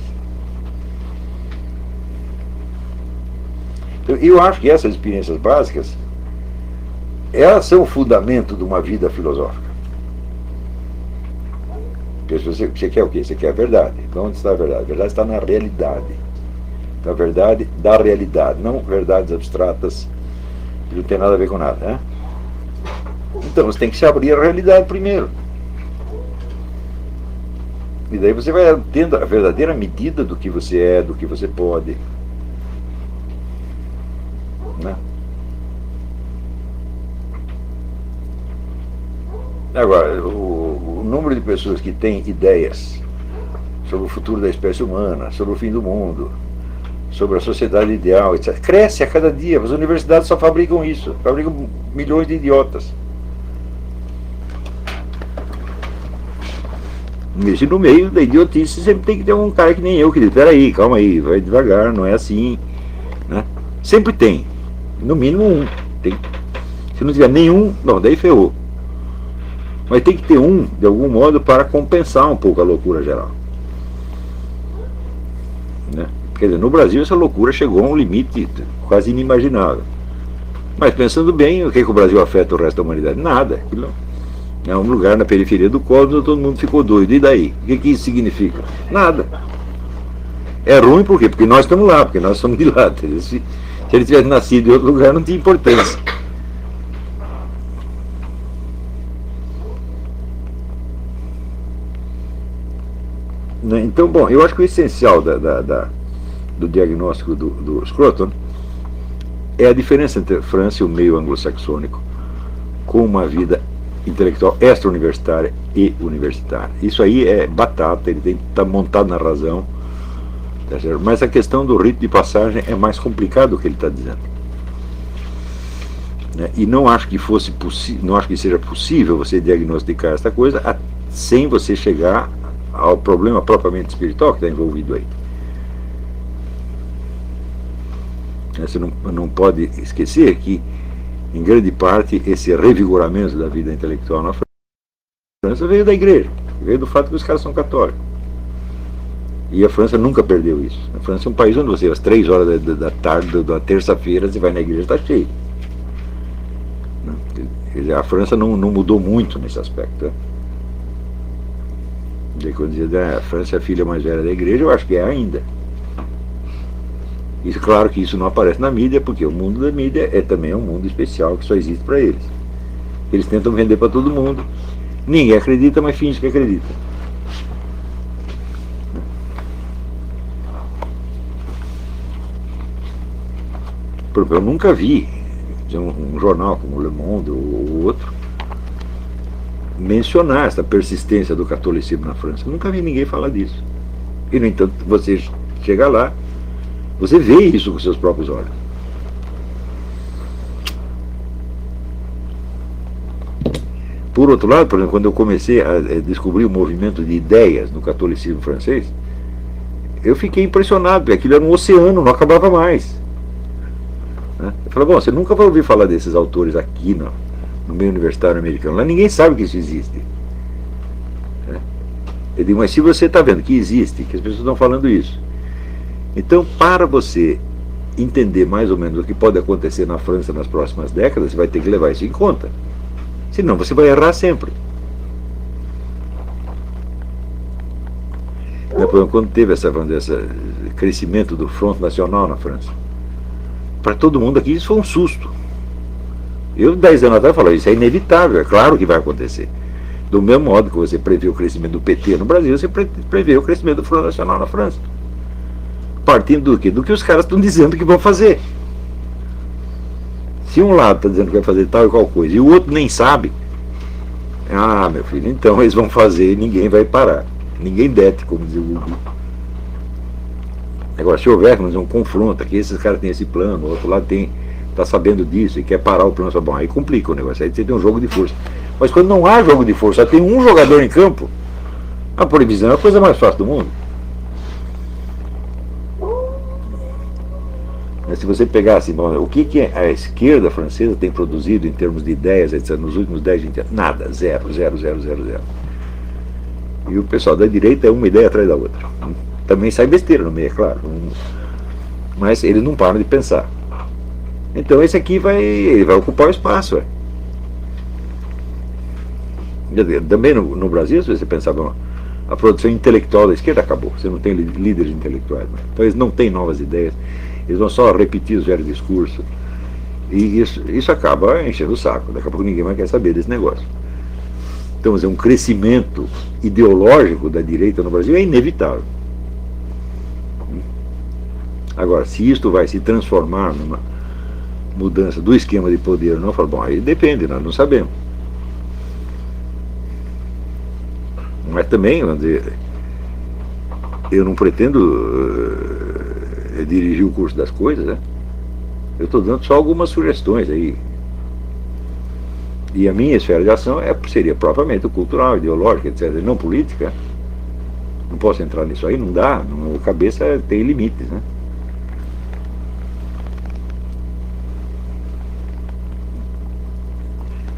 Então, eu acho que essas experiências básicas, elas são o fundamento de uma vida filosófica. Porque você quer o quê? Você quer a verdade. Então, onde está a verdade? A verdade está na realidade. Então, a verdade da realidade, não verdades abstratas que não tem nada a ver com nada, né? Então, você tem que se abrir à realidade primeiro. E daí você vai tendo a verdadeira medida do que você é, do que você pode. Né? Agora, o número de pessoas que têm ideias sobre o futuro da espécie humana, sobre o fim do mundo, sobre a sociedade ideal, etc., cresce a cada dia. As universidades só fabricam isso, fabricam milhões de idiotas. E no meio da idiotice sempre tem que ter um cara que nem eu, que diz, peraí, calma aí, vai devagar, não é assim. Sempre tem, no mínimo um. Tem. Se não tiver nenhum, não, daí ferrou. Mas tem que ter um, de algum modo, para compensar um pouco a loucura geral. Né? Quer dizer, no Brasil essa loucura chegou a um limite quase inimaginável. Mas pensando bem, o que o Brasil afeta o resto da humanidade? Nada. Aquilo é um lugar na periferia do cosmos, todo mundo ficou doido. E daí? O que isso significa? Nada. É ruim por quê? Porque nós estamos lá, porque nós somos de lá. Se ele tivesse nascido em outro lugar, não tinha importância. Então, bom, eu acho que o essencial do diagnóstico do Scruton é a diferença entre a França e o meio anglo-saxônico com uma vida intelectual extra-universitária e universitária. Isso aí é batata, ele tem que estar montado na razão, tá certo? Mas a questão do rito de passagem é mais complicado do que ele está dizendo. Né? E não acho que não acho que seja possível você diagnosticar essa coisa sem você chegar ao problema propriamente espiritual que está envolvido aí. Você não pode esquecer que, em grande parte, esse revigoramento da vida intelectual na França veio da igreja, veio do fato que os caras são católicos. E a França nunca perdeu isso. A França é um país onde você, às 3 horas da tarde, da terça-feira, você vai na igreja, está cheio. Quer dizer, a França não mudou muito nesse aspecto. Né? Quando dizia a França é a filha mais velha da igreja, eu acho que é ainda. E claro que isso não aparece na mídia, porque o mundo da mídia é também um mundo especial que só existe para eles. Eles tentam vender para todo mundo. Ninguém acredita, mas finge que acredita. Eu nunca vi um jornal como o Le Monde ou outro mencionar essa persistência do catolicismo na França. Eu nunca vi ninguém falar disso. E, no entanto, você chega lá, você vê isso com seus próprios olhos. Por outro lado, por exemplo, quando eu comecei a descobrir o movimento de ideias no catolicismo francês, eu fiquei impressionado, porque aquilo era um oceano, não acabava mais. Né? Eu falei, bom, você nunca vai ouvir falar desses autores aqui, não. No meio universitário americano. Lá ninguém sabe que isso existe. Eu digo, mas se você está vendo que existe, que as pessoas estão falando isso, então para você entender mais ou menos o que pode acontecer na França nas próximas décadas, você vai ter que levar isso em conta. Senão você vai errar sempre. Quando teve esse crescimento do Front Nacional na França, para todo mundo aqui isso foi um susto. Eu, 10 anos atrás, falei, isso é inevitável, é claro que vai acontecer. Do mesmo modo que você prevê o crescimento do PT no Brasil, você prevê o crescimento do Front Nacional na França. Partindo do quê? Do que os caras estão dizendo que vão fazer. Se um lado está dizendo que vai fazer tal e qual coisa, e o outro nem sabe, meu filho, então eles vão fazer e ninguém vai parar. Ninguém dete, como dizia o Gugu. Agora, se houver um confronto, que esses caras têm esse plano, o outro lado está sabendo disso e quer parar o plano, bom, aí complica o negócio, aí você tem um jogo de força. Mas quando não há jogo de força, só tem um jogador em campo, a proibição é a coisa mais fácil do mundo. Mas se você pegar assim, bom, o que a esquerda francesa tem produzido em termos de ideias, etc., nos últimos 10, 20 anos? Nada, zero. E o pessoal da direita é uma ideia atrás da outra. Também sai besteira no meio, é claro. Mas eles não param de pensar. Então esse aqui vai ocupar o espaço. Também no Brasil, se você pensar, bom, a produção intelectual da esquerda acabou. Você não tem líderes intelectuais. Então eles não têm novas ideias. Eles vão só repetir os velhos discursos. E isso acaba enchendo o saco. Daqui a pouco ninguém mais quer saber desse negócio. Então, um crescimento ideológico da direita no Brasil é inevitável. Agora, se isto vai se transformar numa mudança do esquema de poder ou não, eu falo, bom, aí depende, nós não sabemos. Mas também, vamos dizer, eu não pretendo dirigir o curso das coisas, né? Eu estou dando só algumas sugestões aí. E a minha esfera de ação seria propriamente cultural, ideológica, etc., não política. Não posso entrar nisso aí, não dá. A cabeça tem limites, né?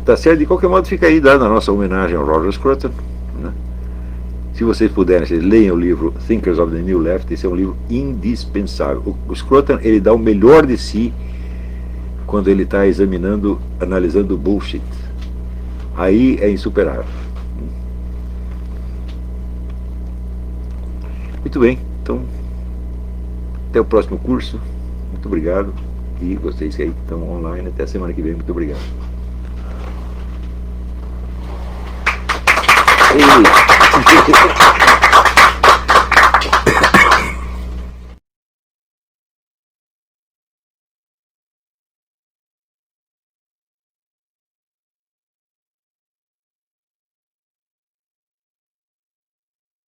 Tá certo? De qualquer modo, fica aí dando a nossa homenagem ao Roger Scruton, né? Se vocês puderem, vocês leiam o livro Thinkers of the New Left. Esse é um livro indispensável. O Scruton, ele dá o melhor de si quando ele está examinando, analisando o bullshit. Aí é insuperável. Muito bem, então até o próximo curso. Muito obrigado. E vocês que aí estão online, até a semana que vem. Muito obrigado. Ei.